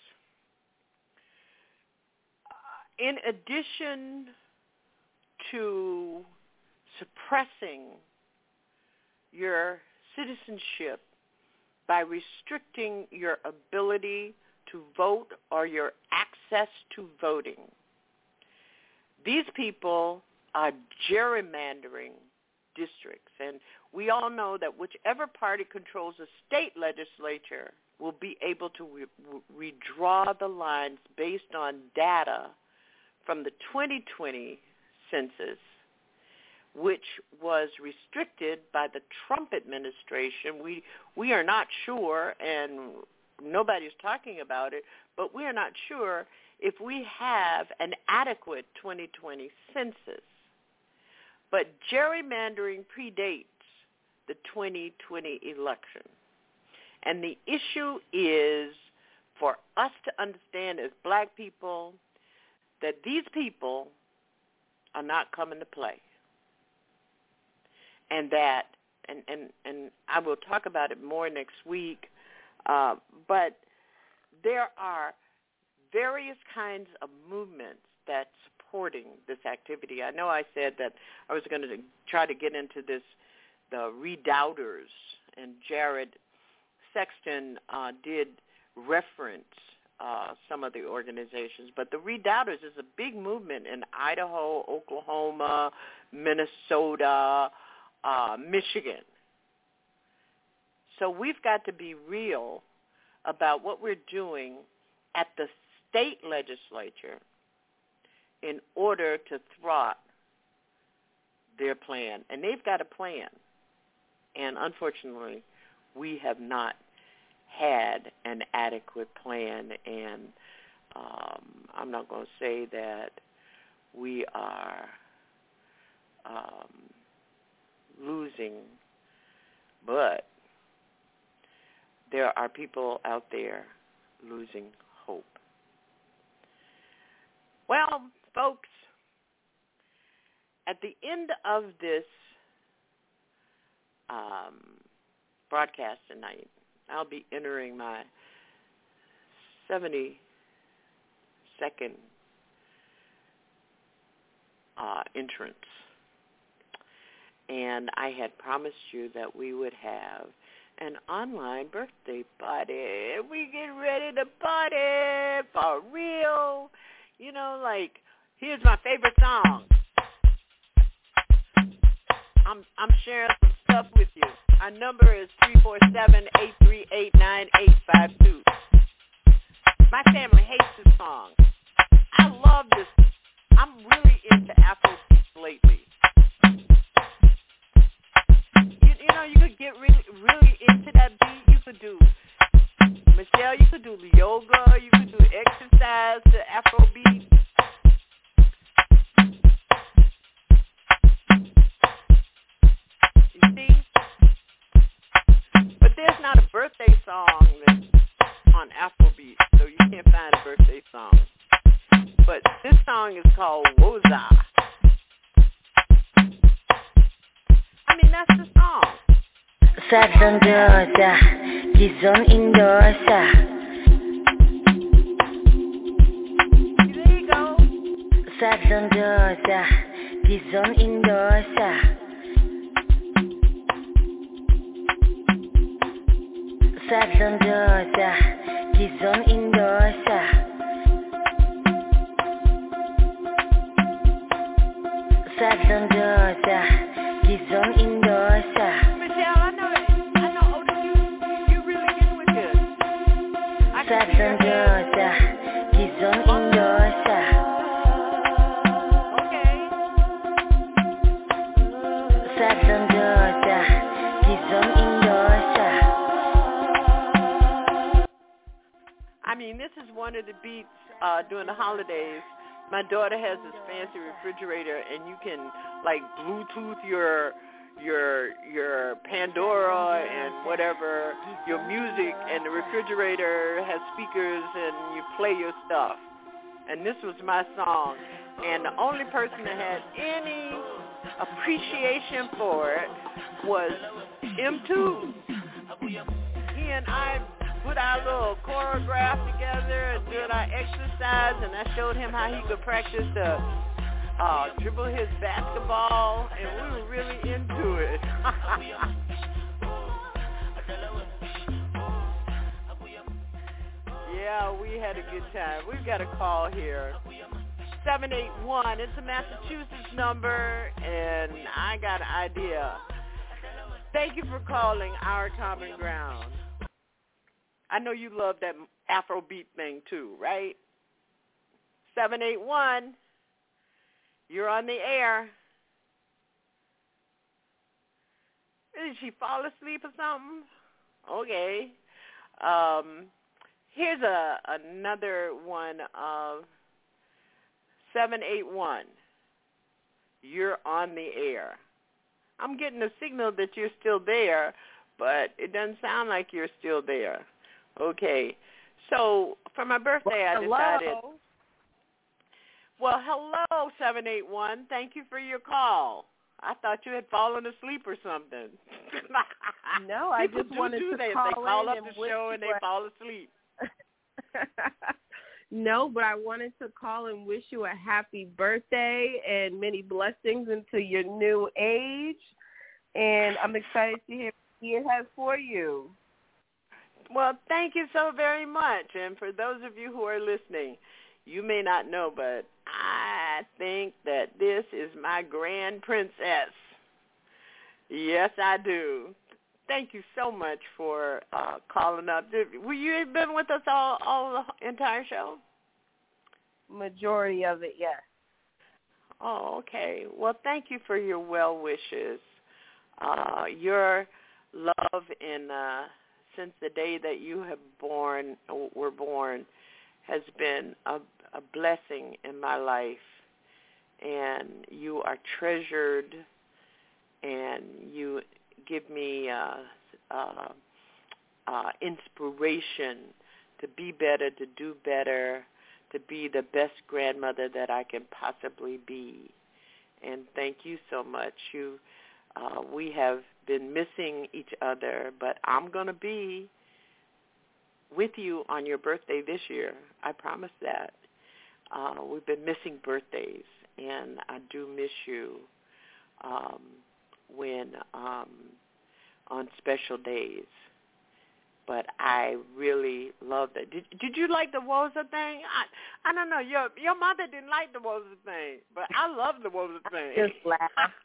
In addition to suppressing your citizenship by restricting your ability to vote or your access to voting, these people are gerrymandering districts. And we all know that whichever party controls a state legislature will be able to redraw the lines based on data from the 2020 census, which was restricted by the Trump administration. We are not sure, and nobody's talking about it, but we are not sure if we have an adequate 2020 census. But gerrymandering predates the 2020 election. And the issue is for us to understand as black people that these people are not coming to play. And that, and I will talk about it more next week, but there are various kinds of movements that supporting this activity. I know I said that I was going to try to get into this, the Redoubters, and Jared Sexton did reference some of the organizations, but the Redoubters is a big movement in Idaho, Oklahoma, Minnesota, Michigan. So we've got to be real about what we're doing at the state legislature in order to thwart their plan. And they've got a plan. And unfortunately, we have not had an adequate plan. And I'm not going to say that we are losing, but there are people out there losing hope. Well, folks, at the end of this broadcast tonight, I'll be entering my 72nd entrance. And I had promised you that we would have an online birthday party. We get ready to party for real. You know, like, here's my favorite song. I'm sharing some stuff with you. Our number is 347-838-9852. My family hates this song. I love this. I'm really into Afrobeats lately. You know, you could get really into that beat. You could do, Michelle, you could do yoga. You could do exercise to Afrobeat. You see? But there's not a birthday song that's on Afrobeat, so you can't find a birthday song. But this song is called Woza. I mean, that's the song. Sadlandosa, Gizon Indosa. There you go. Sadlandosa, Gizon Indosa. Sadlandosa, Gizon Indosa. Sadlandosa, Gizon Indosa. Michelle, I know, Otis, you really get with this. Sadlandosa, Gizon Indosa. Okay. Sadlandosa, Gizon Indosa. I mean, this is one of the beats during the holidays. My daughter has this fancy refrigerator, and you can, like, Bluetooth your your Pandora and whatever, your music, and the refrigerator has speakers and you play your stuff. And this was my song. And the only person that had any appreciation for it was M2. He and I put our little choreograph together and did our exercise, and I showed him how he could practice to dribble his basketball, and we were really into it. Yeah, we had a good time. We've got a call here. 781. It's a Massachusetts number, and I got an idea. Thank you for calling Our Common Ground. I know you love that Afrobeat thing too, right? 781. You're on the air. Did she fall asleep or something? Okay. Here's another one of 781. You're on the air. I'm getting a signal that you're still there, but it doesn't sound like you're still there. Okay. So for my birthday, I decided. Well, hello, 781. Thank you for your call. I thought you had fallen asleep or something. No, I just wanted to they call up in the show and they fall asleep. No, but I wanted to call and wish you a happy birthday and many blessings into your new age. And I'm excited to hear what it has for you. Well, thank you so very much. And for those of you who are listening, you may not know, but I think that this is my grand princess. Yes, I do. Thank you so much for calling up. Were you been with us all the entire show? Majority of it, yes. Oh, okay. Well, thank you for your well wishes. Your love in since the day that you were born has been a blessing in my life, and you are treasured, and you give me inspiration to be better, to do better, to be the best grandmother that I can possibly be. And thank you so much. We have been missing each other, but I'm going to be with you on your birthday this year. I promise that. We've been missing birthdays, and I do miss you when on special days. But I really love that. Did you like the Woza thing? I don't know. Your mother didn't like the Woza thing, but I love the Woza thing. Just laugh.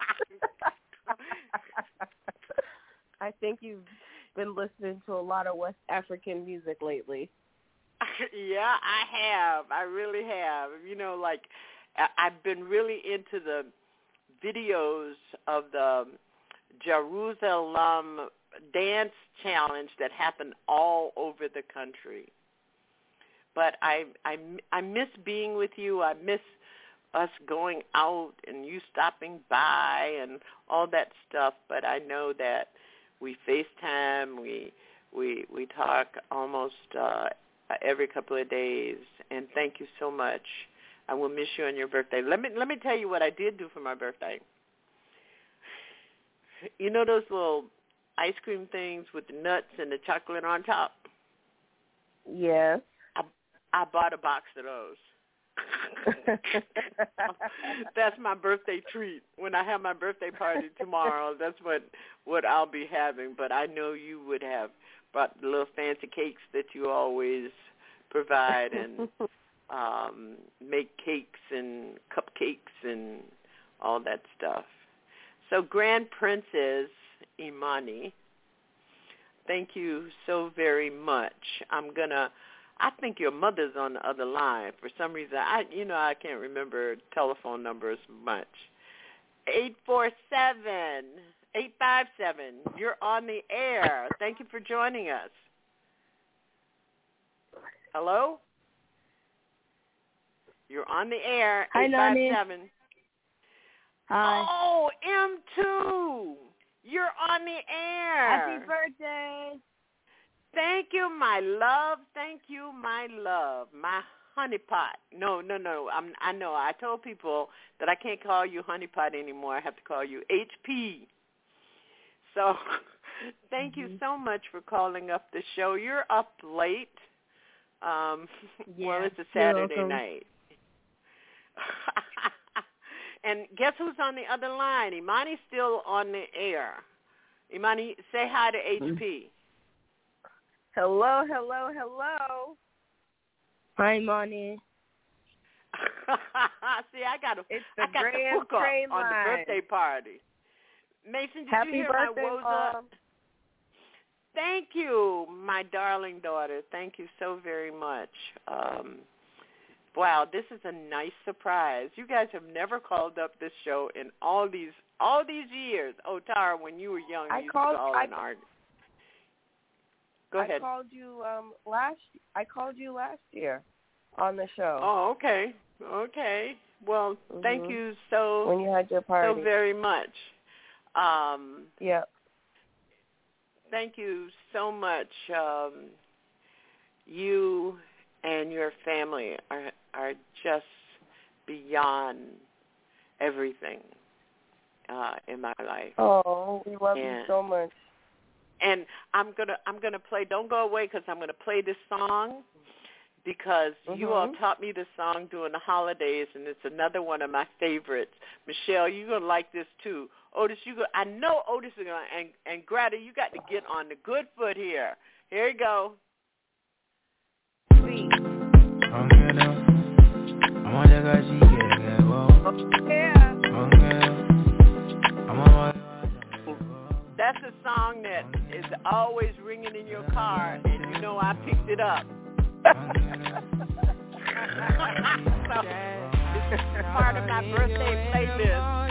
I think you've been listening to a lot of West African music lately. Yeah, I have. I really have. You know, like I've been really into the videos of the Jerusalem dance challenge that happened all over the country. But I miss being with you. I miss us going out and you stopping by and all that stuff. But I know that we FaceTime, we talk almost every couple of days. And thank you so much. I will miss you on your birthday. Let me tell you what I did do for my birthday. You know those little ice cream things with the nuts and the chocolate on top? Yes. I bought a box of those. That's my birthday treat. When I have my birthday party tomorrow, that's what I'll be having. But I know you would have brought the little fancy cakes that you always provide and make cakes and cupcakes and all that stuff. So Grand Princess Imani, thank you so very much. I think your mother's on the other line. For some reason, I can't remember telephone numbers much. 847-857, you're on the air. Thank you for joining us. Hello? You're on the air, 857. Hi. Oh, M2. You're on the air. Happy birthday. Thank you, my love. Thank you, my love. My honeypot. No. I know. I told people that I can't call you honeypot anymore. I have to call you HP. So thank you so much for calling up the show. You're up late. Well, it's a Saturday night. And guess who's on the other line? Imani's still on the air. Imani, say hi to HP. Hello. Hi, Imani. See, I got the Grand hook up Train on line. the birthday party. Mason, did Happy you hear birthday, my woes up? Thank you, my darling daughter. Thank you so very much. Wow, this is a nice surprise. You guys have never called up this show in all these years. Oh, Tara, when you were young, you used to call an artist. Go ahead. I called you last year on the show. Oh, okay. Well, thank you so when you had your party. So very much. Yeah. Thank you so much. You and your family are just beyond everything in my life. Oh, we love you so much. And I'm gonna play. Don't go away, because I'm gonna play this song because you all taught me this song during the holidays, and it's another one of my favorites. Michelle, you're gonna like this too. Otis, I know Otis is gonna, and Greta, you got to get on the good foot here. Here you go. That's a song that is always ringing in your car, and you know I picked it up. So, it's part of my birthday playlist.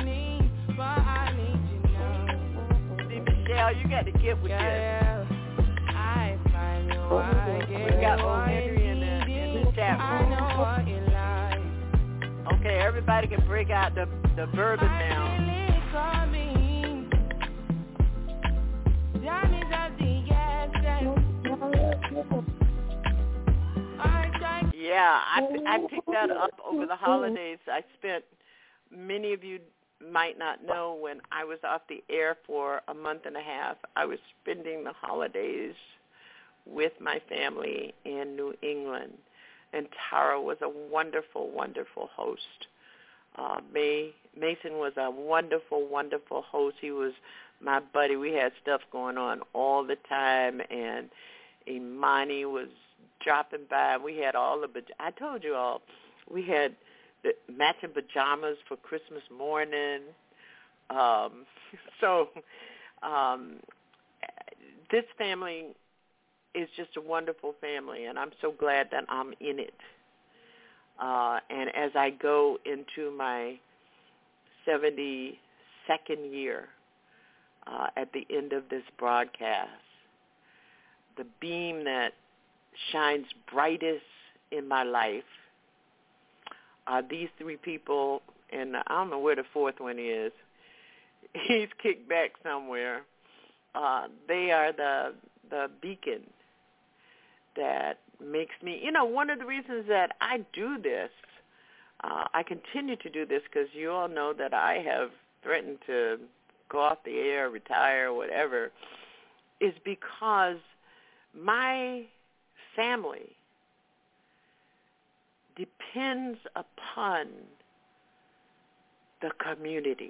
See, Michelle, you got to get with this. We got old Henry in the chat room. Okay, everybody can break out the bourbon now. Yeah, I picked that up over the holidays. Many of you might not know, when I was off the air for a month and a half, I was spending the holidays with my family in New England. And Tara was a wonderful, wonderful host. Mason was a wonderful, wonderful host. He was my buddy. We had stuff going on all the time, and Imani was dropping by. We had I told you all, we had the matching pajamas for Christmas morning. This family is just a wonderful family, and I'm so glad that I'm in it. And as I go into my 72nd year at the end of this broadcast, the beam that shines brightest in my life are these three people, and I don't know where the fourth one is. He's kicked back somewhere. They are the beacon that makes me, one of the reasons that I do this, I continue to do this, because you all know that I have threatened to go off the air, retire, whatever, is because my family depends upon the community.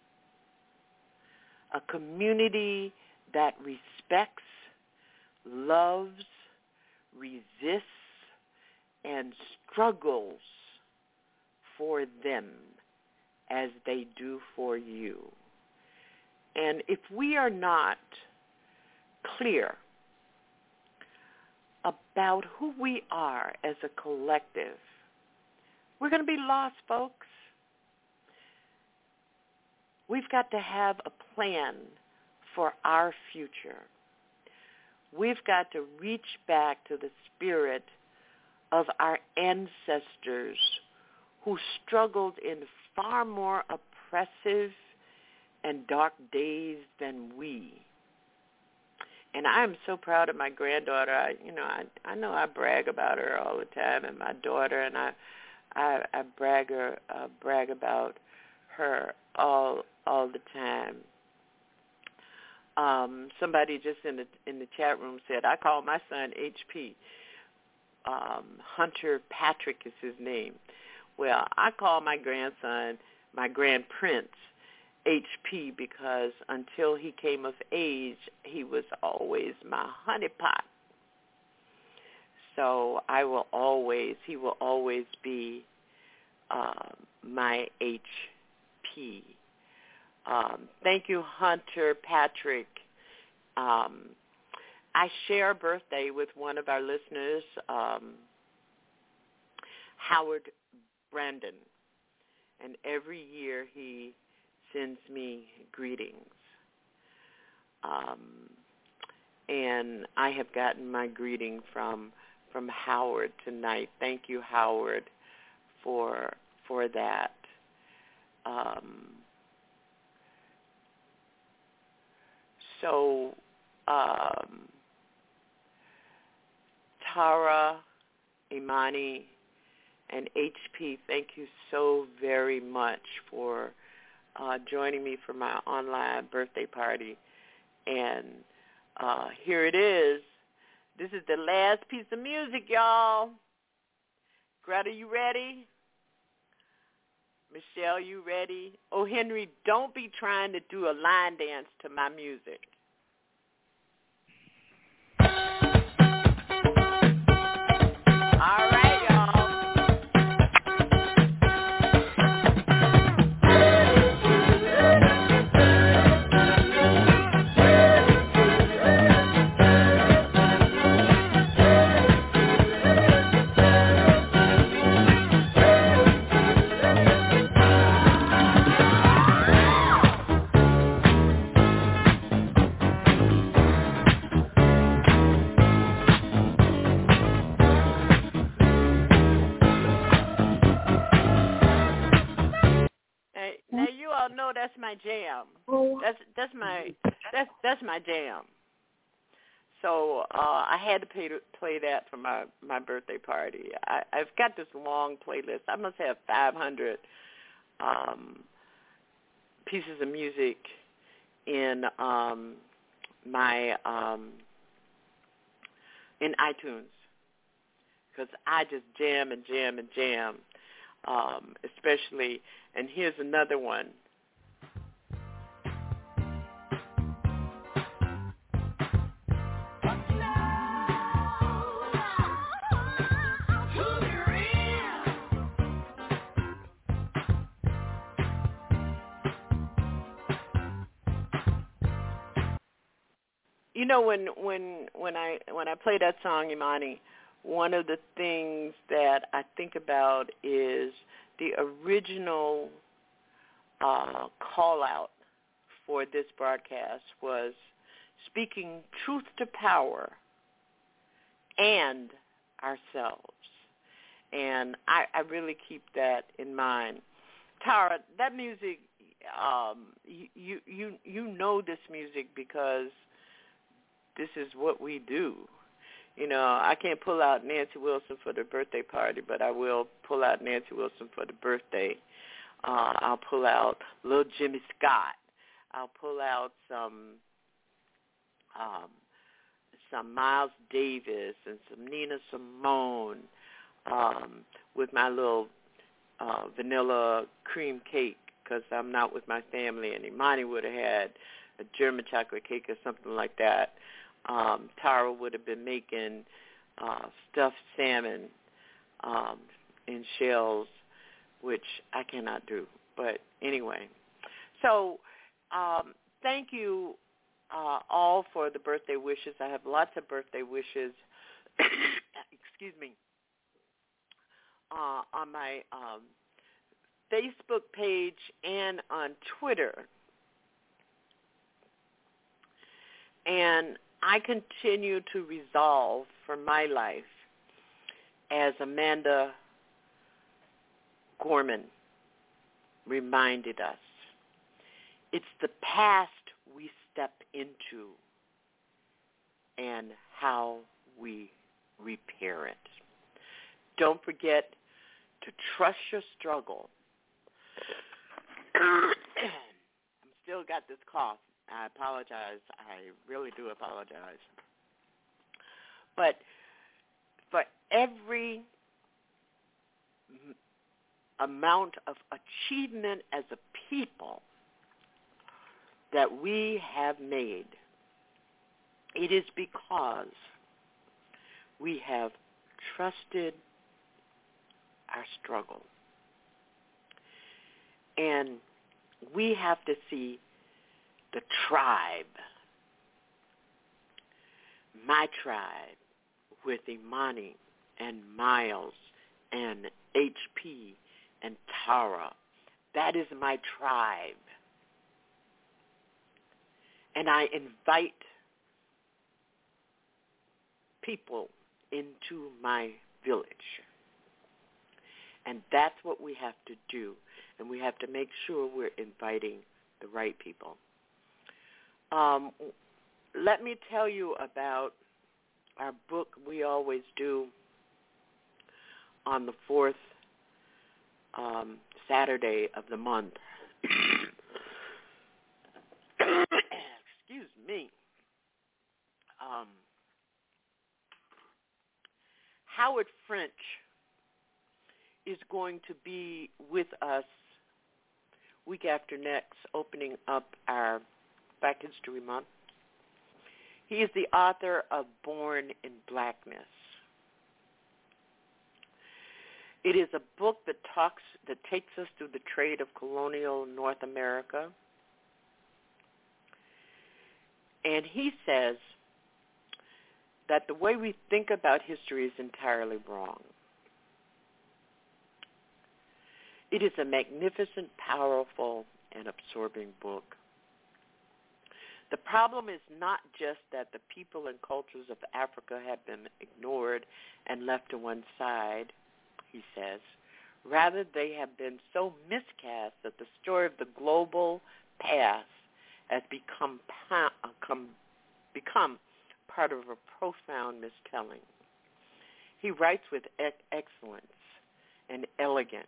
A community that respects, loves, resists, and struggles for them as they do for you. And if we are not clear about who we are as a collective, we're going to be lost, folks. We've got to have a plan for our future. We've got to reach back to the spirit of our ancestors who struggled in far more oppressive and dark days than we. And I am so proud of my granddaughter. I know I brag about her all the time, and my daughter, and I brag about her all the time. Somebody just in the chat room said, I call my son HP. Hunter Patrick is his name. Well, I call my grandson, my grand prince, HP, because until he came of age, he was always my honeypot. So he will always be my HP. Thank you, Hunter Patrick. I share a birthday with one of our listeners, Howard Brandon, and every year he sends me greetings. And I have gotten my greeting from Howard tonight. Thank you, Howard, for that. Tara, Imani, and HP, thank you so very much for joining me for my online birthday party. And here it is. This is the last piece of music, y'all. Greta, you ready? Michelle, you ready? Oh, Henry, don't be trying to do a line dance to my music. All right, y'all. Now you all know that's my jam. That's my jam. So I had to play that for my birthday party. I've got this long playlist. I must have 500 pieces of music in my in iTunes, because I just jam and jam and jam. Especially, and here's another one. You know, when I play that song, Imani, one of the things that I think about is the original call out for this broadcast was speaking truth to power and ourselves. And I really keep that in mind. Tara, that music, you know this music because this is what we do. You know, I can't pull out Nancy Wilson for the birthday party, but I will pull out Nancy Wilson for the birthday. I'll pull out Little Jimmy Scott. I'll pull out some Miles Davis and some Nina Simone with my little vanilla cream cake, because I'm not with my family, and Imani would have had a German chocolate cake or something like that. Tara would have been making stuffed salmon in shells, which I cannot do. But anyway, so thank you all for the birthday wishes. I have lots of birthday wishes, excuse me, on my Facebook page and on Twitter. And I continue to resolve for my life, as Amanda Gorman reminded us, It's the past we step into and how we repair it. Don't forget to trust your struggle. I'm still got this cough. I apologize. I really do apologize. But for every amount of achievement as a people that we have made, it is because we have trusted our struggle. And we have to see the tribe, my tribe, with Imani and Miles and HP and Tara. That is my tribe. And I invite people into my village. And that's what we have to do. And we have to make sure we're inviting the right people. Let me tell you about our book we always do on the fourth Saturday of the month. Excuse me. Howard French is going to be with us week after next, opening up our Black History Month. He is the author of Born in Blackness. It is a book that takes us through the trade of colonial North America. And he says that the way we think about history is entirely wrong. It is a magnificent, powerful, and absorbing book. The problem is not just that the people and cultures of Africa have been ignored and left to one side, he says. Rather, they have been so miscast that the story of the global past has become part of a profound mistelling. He writes with excellence and elegance.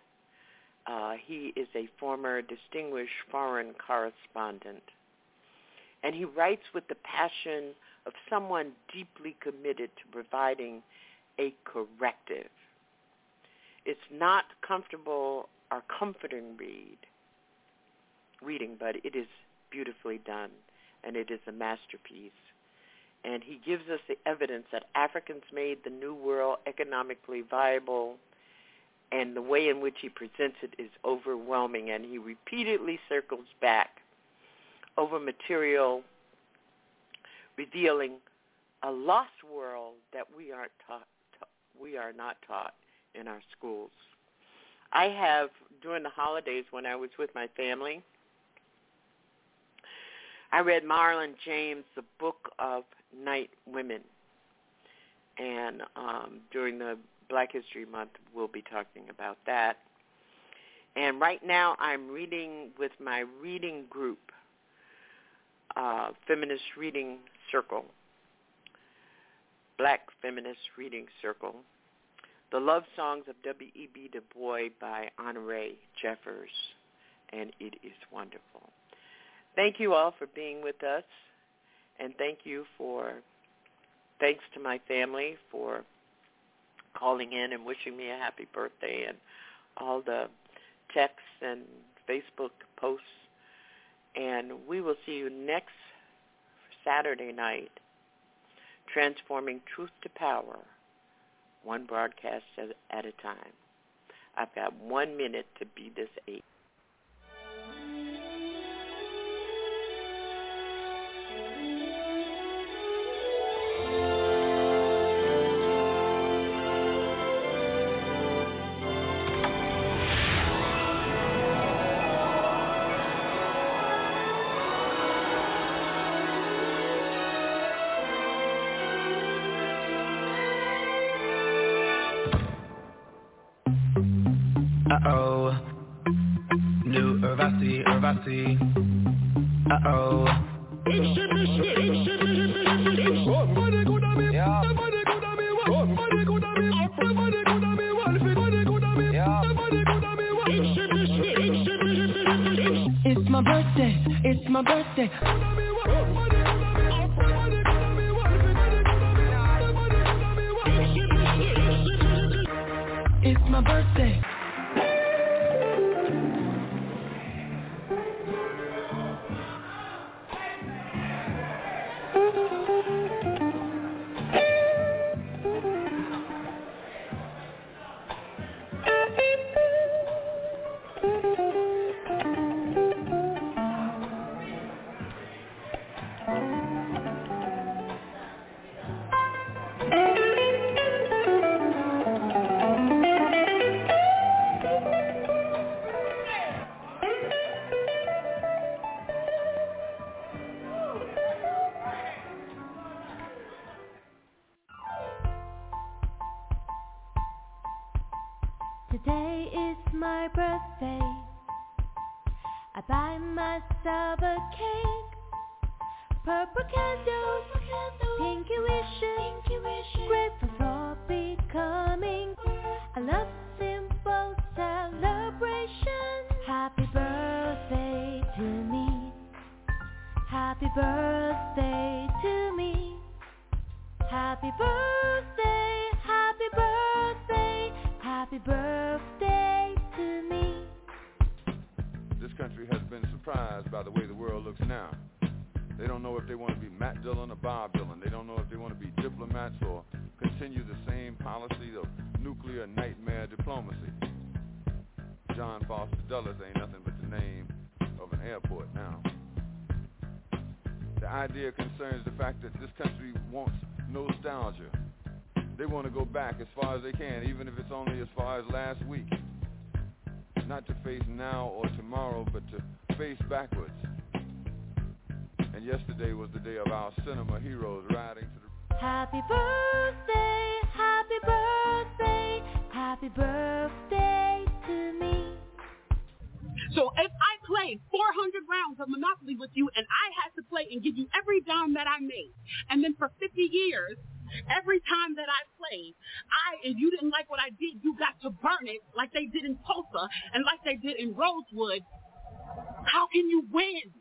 He is a former distinguished foreign correspondent. And he writes with the passion of someone deeply committed to providing a corrective. It's not comfortable or comforting reading, but it is beautifully done, and it is a masterpiece. And he gives us the evidence that Africans made the New World economically viable, and the way in which he presents it is overwhelming, and he repeatedly circles back over material revealing a lost world that we are not taught in our schools. I have, during the holidays when I was with my family, I read Marlon James, The Book of Night Women. And during the Black History Month, we'll be talking about that. And right now I'm reading with my reading group, Feminist Reading Circle, Black Feminist Reading Circle, The Love Songs of W.E.B. Du Bois by Honoré Jeffers, and it is wonderful. Thank you all for being with us, and thanks to my family for calling in and wishing me a happy birthday, and all the texts and Facebook posts. And we will see you next Saturday night, transforming truth to power, one broadcast at a time. I've got 1 minute to be this 8. Uh-oh, new Urvasi, Uh-oh. It's my birthday, it's my birthday. It's my birthday. Today is my birthday. I buy myself a cake. Purple candles, pinky wishes, grateful for becoming. I love simple celebration. Happy birthday to me. Happy birthday to me. Happy birthday, happy birthday, happy birthday to me. This country has been surprised by the way the world looks now. They don't know if they want to be Matt Dillon or Bob Dylan. They don't know if they want to be diplomats or continue the same policy of nuclear nightmare diplomacy. John Foster Dulles ain't nothing but the name of an airport now. The idea concerns the fact that this country wants nostalgia. They want to go back as far as they can, even if it's only as far as last week. Not to face now or tomorrow, but to face backwards. And yesterday was the day of our cinema heroes riding to the... Happy birthday, happy birthday, happy birthday to me. So if I played 400 rounds of Monopoly with you and I had to play and give you every dime that I made, and then for 50 years, every time that I played, and you didn't like what I did, you got to burn it like they did in Tulsa and like they did in Rosewood, how can you win?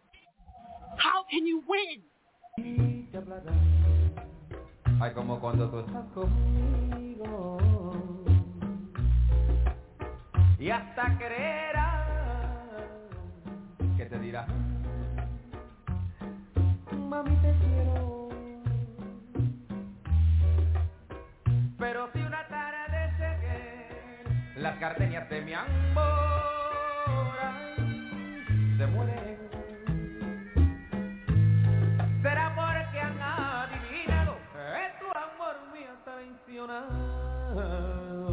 How can you win? Ay, como cuando tú estás conmigo y hasta creerás que te dirá, mami te quiero, pero si una tarde se las gardenias de mi amor se mueren, será porque han adivinado que tu amor me ha traicionado,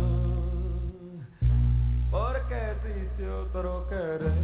porque existe otro querer.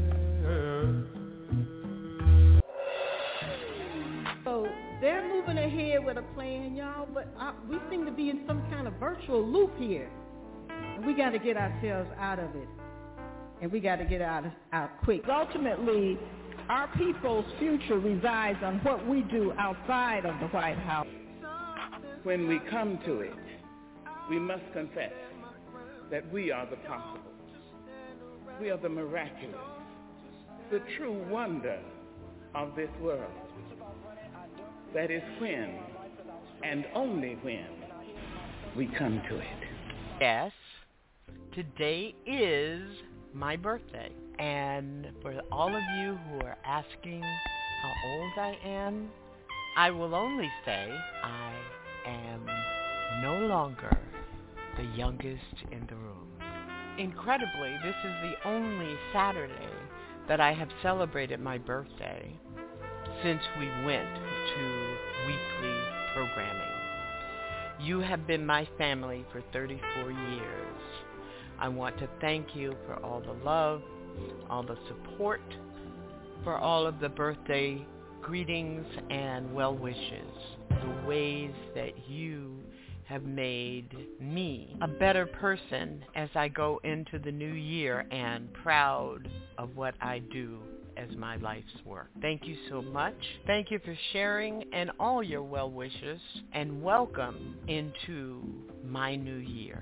So they're moving ahead with a plan, y'all, but we seem to be in some kind of virtual loop here. And we got to get ourselves out of it. And we got to get out quick. Ultimately, our people's future resides on what we do outside of the White House. When we come to it, we must confess that we are the possible. We are the miraculous, the true wonder of this world. That is when, and only when, we come to it. Yes, today is my birthday. And for all of you who are asking how old I am, I will only say I am no longer the youngest in the room. Incredibly, this is the only Saturday that I have celebrated my birthday since we went to weekly programming. You have been my family for 34 years. I want to thank you for all the love, all the support, for all of the birthday greetings and well wishes, the ways that you have made me a better person as I go into the new year and proud of what I do as my life's work. Thank you so much. Thank you for sharing and all your well wishes, and welcome into my new year.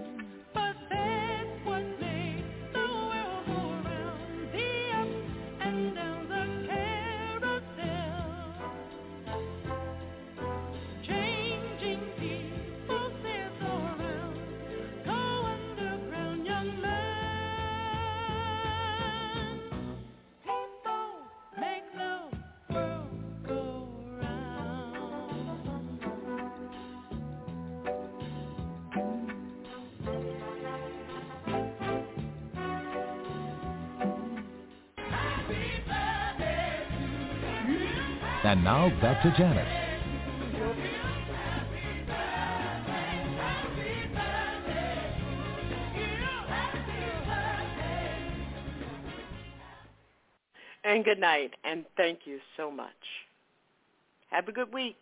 And now back to Janet. And good night, and thank you so much. Have a good week.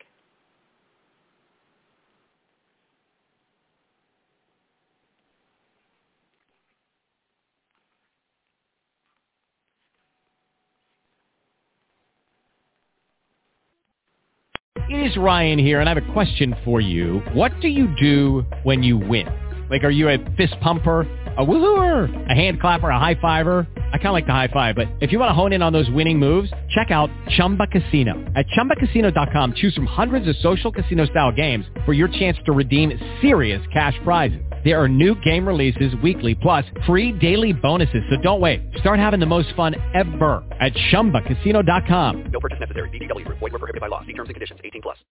It is Ryan here, and I have a question for you. What do you do when you win? Like, are you a fist pumper, a woohooer, a hand clapper, a high fiver? I kind of like the high five, but if you want to hone in on those winning moves, check out Chumba Casino. At ChumbaCasino.com, choose from hundreds of social casino-style games for your chance to redeem serious cash prizes. There are new game releases weekly, plus free daily bonuses, so don't wait. Start having the most fun ever at ChumbaCasino.com. No purchase necessary. VGW Group. Void where prohibited by law. See terms and conditions. 18+.